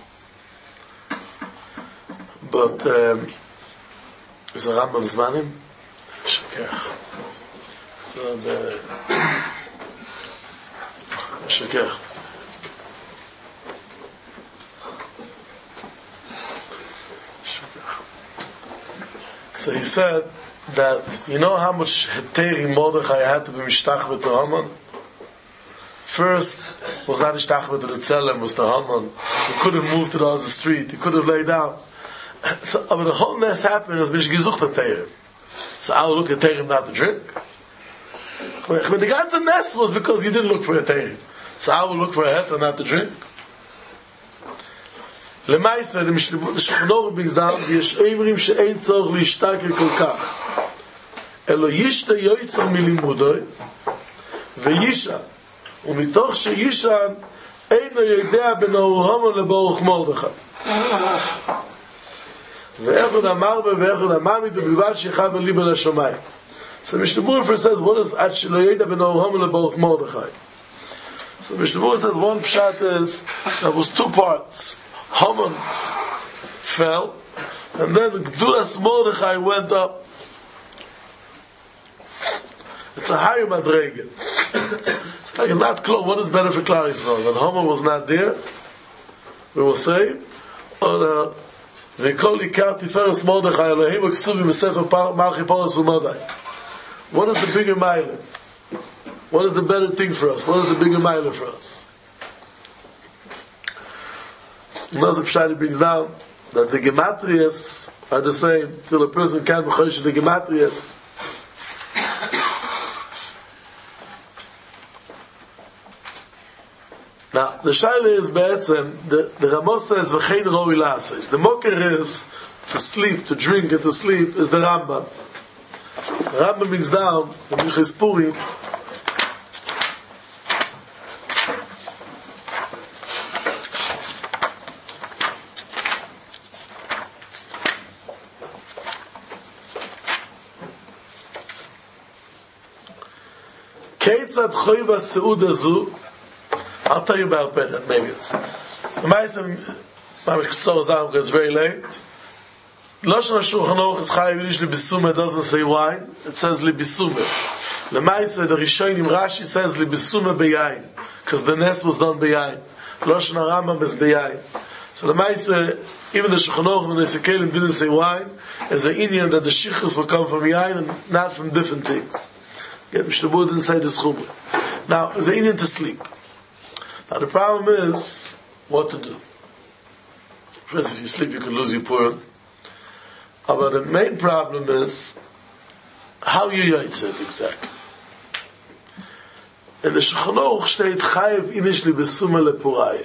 But is a Rambam Zmanim? Shekech. So the Shekech. So he said that, you know how much Heteri Mordechai had to be mishtachvet to Haman? First, was not mishtachvet to the Tzelem, was to Haman. He could have moved to the other street. He could have laid down. So, but the whole mess happened as Bish gesucht at Terim. So I will look at Terim not to drink. But the ganze nest was because you didn't look for a Terim. So I will look for a heter not to drink. Lemaisa, the Shulchan Aruch brings down, Yesh Eimrim she'ein tzorch lishtaker kol kach. Elo yishta yoyser milimudoi, ve'yisha. ומתוך שישן אינו יודע בנו הומון לברוך מרדכי ואיכות אמר בה ואיכות אמר בי ובלבד שיחד בליבה לשמיים. So Mishnah Berurah says, what is עד שלא ידע בנו הומון לברוך מרדכי? So Mishnah Berurah says, one pshat is, there was 2 parts. Haman fell, and then Gdulas Mordechai went up. It's a higher madrega. It's like it's not close. What is better for Klal Yisrael? That Haman was not there, we will say, or V'kol Ikar Tiferes Mordechai Elohim Ksuvi B'Sefer Malchi Poros U'Modai. What is the bigger mile? What is the better thing for us? What is the bigger mile for us? Another Pshari brings down that the Gematrias are the same till a person can't Mechosh the Gematrias. Now, the Shaila is Be'etzem, the Ramos says, V'chein Roi La'ases. The Moker is to sleep, to drink and to sleep, is the Rambam. The Rambam brings down, the Minchas Purim, Keitzad Choyva Seuda Zu. I'll tell you about that. Maybe it's it's very late. Lashon HaShulchan Aruch is Chayav Inish Libisume. It doesn't say wine. It says Libisume. Lemaisa, the Rishonim Rashi says Libisume Beyayin, because the nest was done Beyayin. Lashon HaRambam is Beyayin. So Lemaisa, even the Shulchan Aruch and the Nesikelim didn't say wine. There's an Indian that the Shichus will come from Yayin and not from different things. Again, Mishnah Berurah didn't say this Chumrah. Now, there's an Indian to sleep. Now the problem is what to do. First, if you sleep, you can lose your Purim. But the main problem is how you yaitz it exactly. In the Shulchan Aruch steht Chayev inishli besuma lepuraya.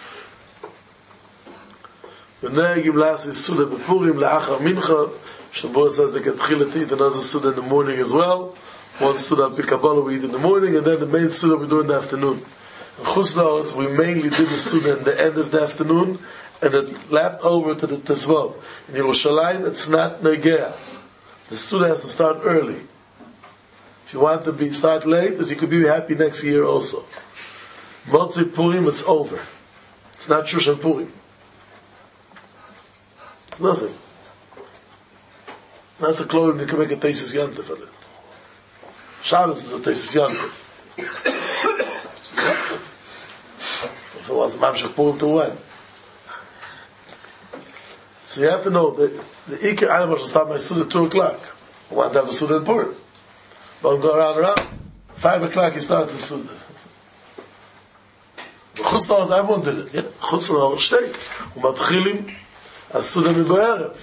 V'negim la'asi suda bepurim la'achar mincha. Shabbos says they can tchila to eat another suda in the morning as well. One suda of Kabbalah we eat in the morning, and then the main suda we do in the afternoon. In Chutz La'aretz we mainly did the suda in the end of the afternoon, and it lapped over to the Tezvot. In Yerushalayim it's not negea. The suda has to start early. If you want to start late, as you could be happy next year also. Motzi Purim, it's over. It's not Shushan Purim. It's nothing. That's a clothing you can make a Teisus Yontif on it. Shabbos is a Teisus Yontif. So what's Mamshech Purim to when? So you have to know that the Iker Animal should start my Suda at 2 o'clock. I want to have a Suda in Purim. Don't go around. 5 o'clock he starts the Suda. But Chutz La'aretz, everyone did it. Yeah? Chutz La'aretz steht. U'matchilim as-Suda mi-ba'erev.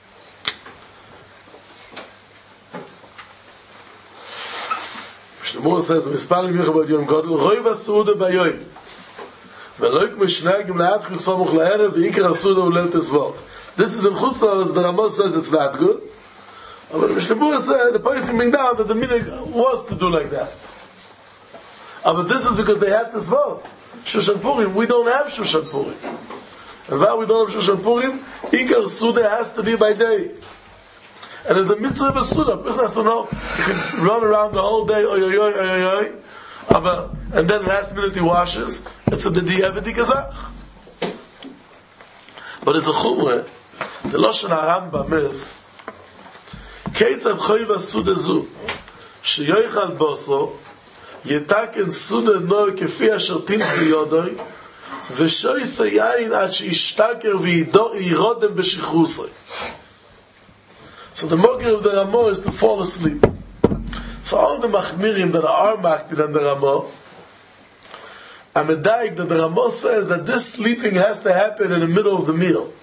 Shlomo says, "Mispalim yichavad yom gadol, roiv as-Suda b'yoyim, ve'loik mishnagim la'atchil samuch la'erev, ve'ikar as-Suda u'leil tezvot." This is in Chutz La'aretz. The Ramah says it's not good. But Mishnah said the person bring down that the minhag was to do like that. But this is because they had this vote. Shushan Purim, we don't have Shushan Purim. And while we don't have Shushan Purim, Ikar Suda has to be by day. And there's a mitzvah of a Suda. A person has to know he can run around the whole day, oy, oy, oy, oy, oy, oy. And then last minute he washes. It's a b'di'evet kazach. But it's a chumrah. The Lashon HaRambam is Keitzad choiv Suda zu sheyoichal boso yetaken Suda no kefi asher timtzi yodoi v'shoyse yayin ad sheishtaker v'yirodem b'shichrusoi. So the mogir of the Ramah is to fall asleep. So all the machmirim that are makpid than the Ramah, I'm a daik that the Ramah says that this sleeping has to happen in the middle of the meal.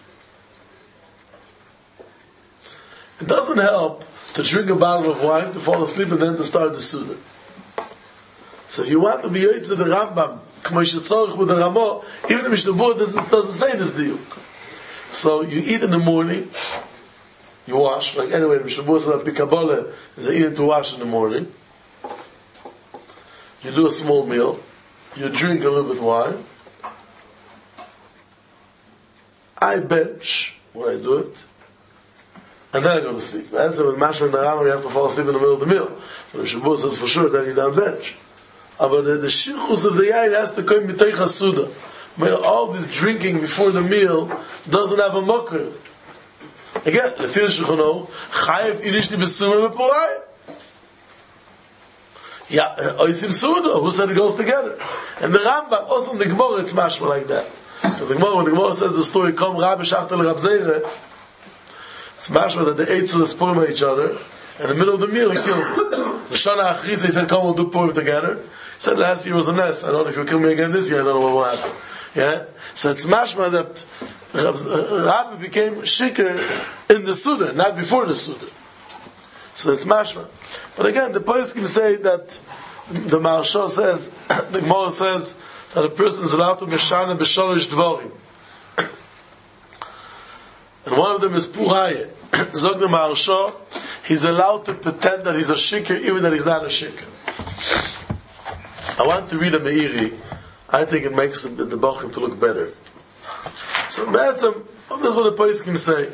It doesn't help to drink a bottle of wine, to fall asleep, and then to start the Suda. So if you want to be yoytz to the Rambam, k'mo shetzorich with the Ramah, even the Mishnah Berurah doesn't say this diuk. So you eat in the morning, you wash, like anyway, the Mishnah Berurah says that Kabbalah is eating to wash in the morning. You do a small meal, you drink a little bit of wine. I bench when I do it, and then I go to sleep. That's when Mashma and Rambam you have to fall asleep in the middle of the meal. But the Shabbos says for sure that you don't bench. But the shirchus of the yayin has to come mitoich hasuda. All this drinking before the meal doesn't have a mokr. Again, the Shulchan Aruch, chayev inishli besuma b'poraya. Yeah, oisim suda. Who said it goes together? And the Rambam, also in the Gemara, it's mashma like that. Because the Gemara, when the Gemara says the story, Kom Rabbi Shachtel Rab Zeire, it's mashma that they ate to the Purim of each other. In the middle of the meal, he killed them. The Shana Achris, he said, "Come, we'll do Purim together." He said, "Last year was a mess. I don't know if you'll kill me again this year. I don't know what will happen." Yeah. So it's mashma that Rabbi became shikr in the Suda, not before the Suda. So it's mashma. But again, the poskim say that the Maharsha says, the Gemara says that a person is allowed to meshana b'shalish dvorim. And one of them is Puraya. Zog the Maharsha, he's allowed to pretend that he's a shikr even that he's not a shikr. I want to read a Meiri. I think it makes the Bachim to look better. So that's what the poskim say.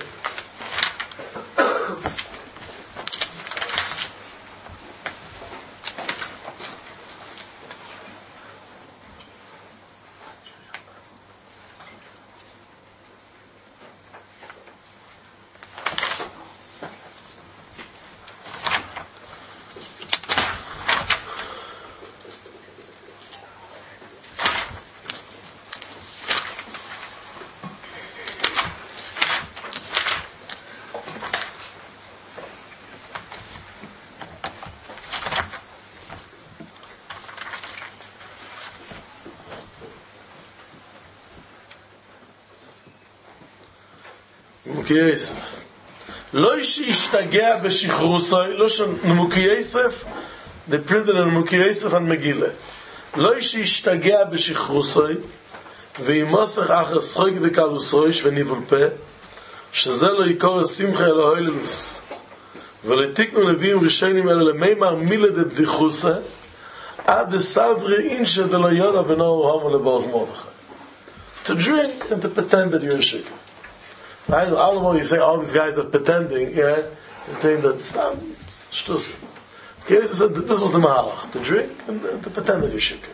Yes. לא שישתגע בשחרוסוי, לא שנמוקי יסף, they printed in נמוקי יסף and מגילה. לא שישתגע בשחרוסוי, וימוסך אחר שחוק וקלוס רויש וניבול פה, שזה לא יקור השמחה אלא הויללוס. ולתיקנו לביאים ראשונים אלא למימר מילד את דיחוסה, עד סברי אינשה דלא יודע בנו הומו לבורך מרדכי. To drink and to pretend that you're a shikr. I know, all of all you say, all these guys that are pretending, yeah, they think that it's not, shtus. Okay, so this was the mahalach, to drink and to pretend that you're shikr.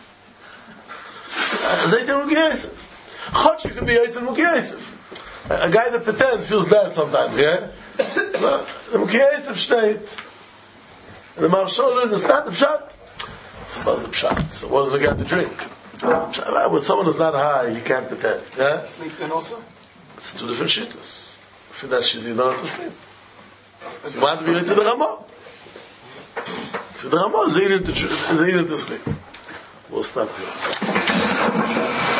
Zeh shtem Muki Yosef. Chotsh, you could be Yosef Muki Yosef. A guy that pretends feels bad sometimes, yeah? The Muki Yosef steht, and the Marshal, it's not the pshat. Suppose the pshat. So what does the guy to drink? When someone is not high, you can't pretend. Yeah? Sleep then also? It's two different shittas. For that shit, you don't have to sleep. You want to be to the Ramah. For the Ramah, is eating to sleep. We'll stop here.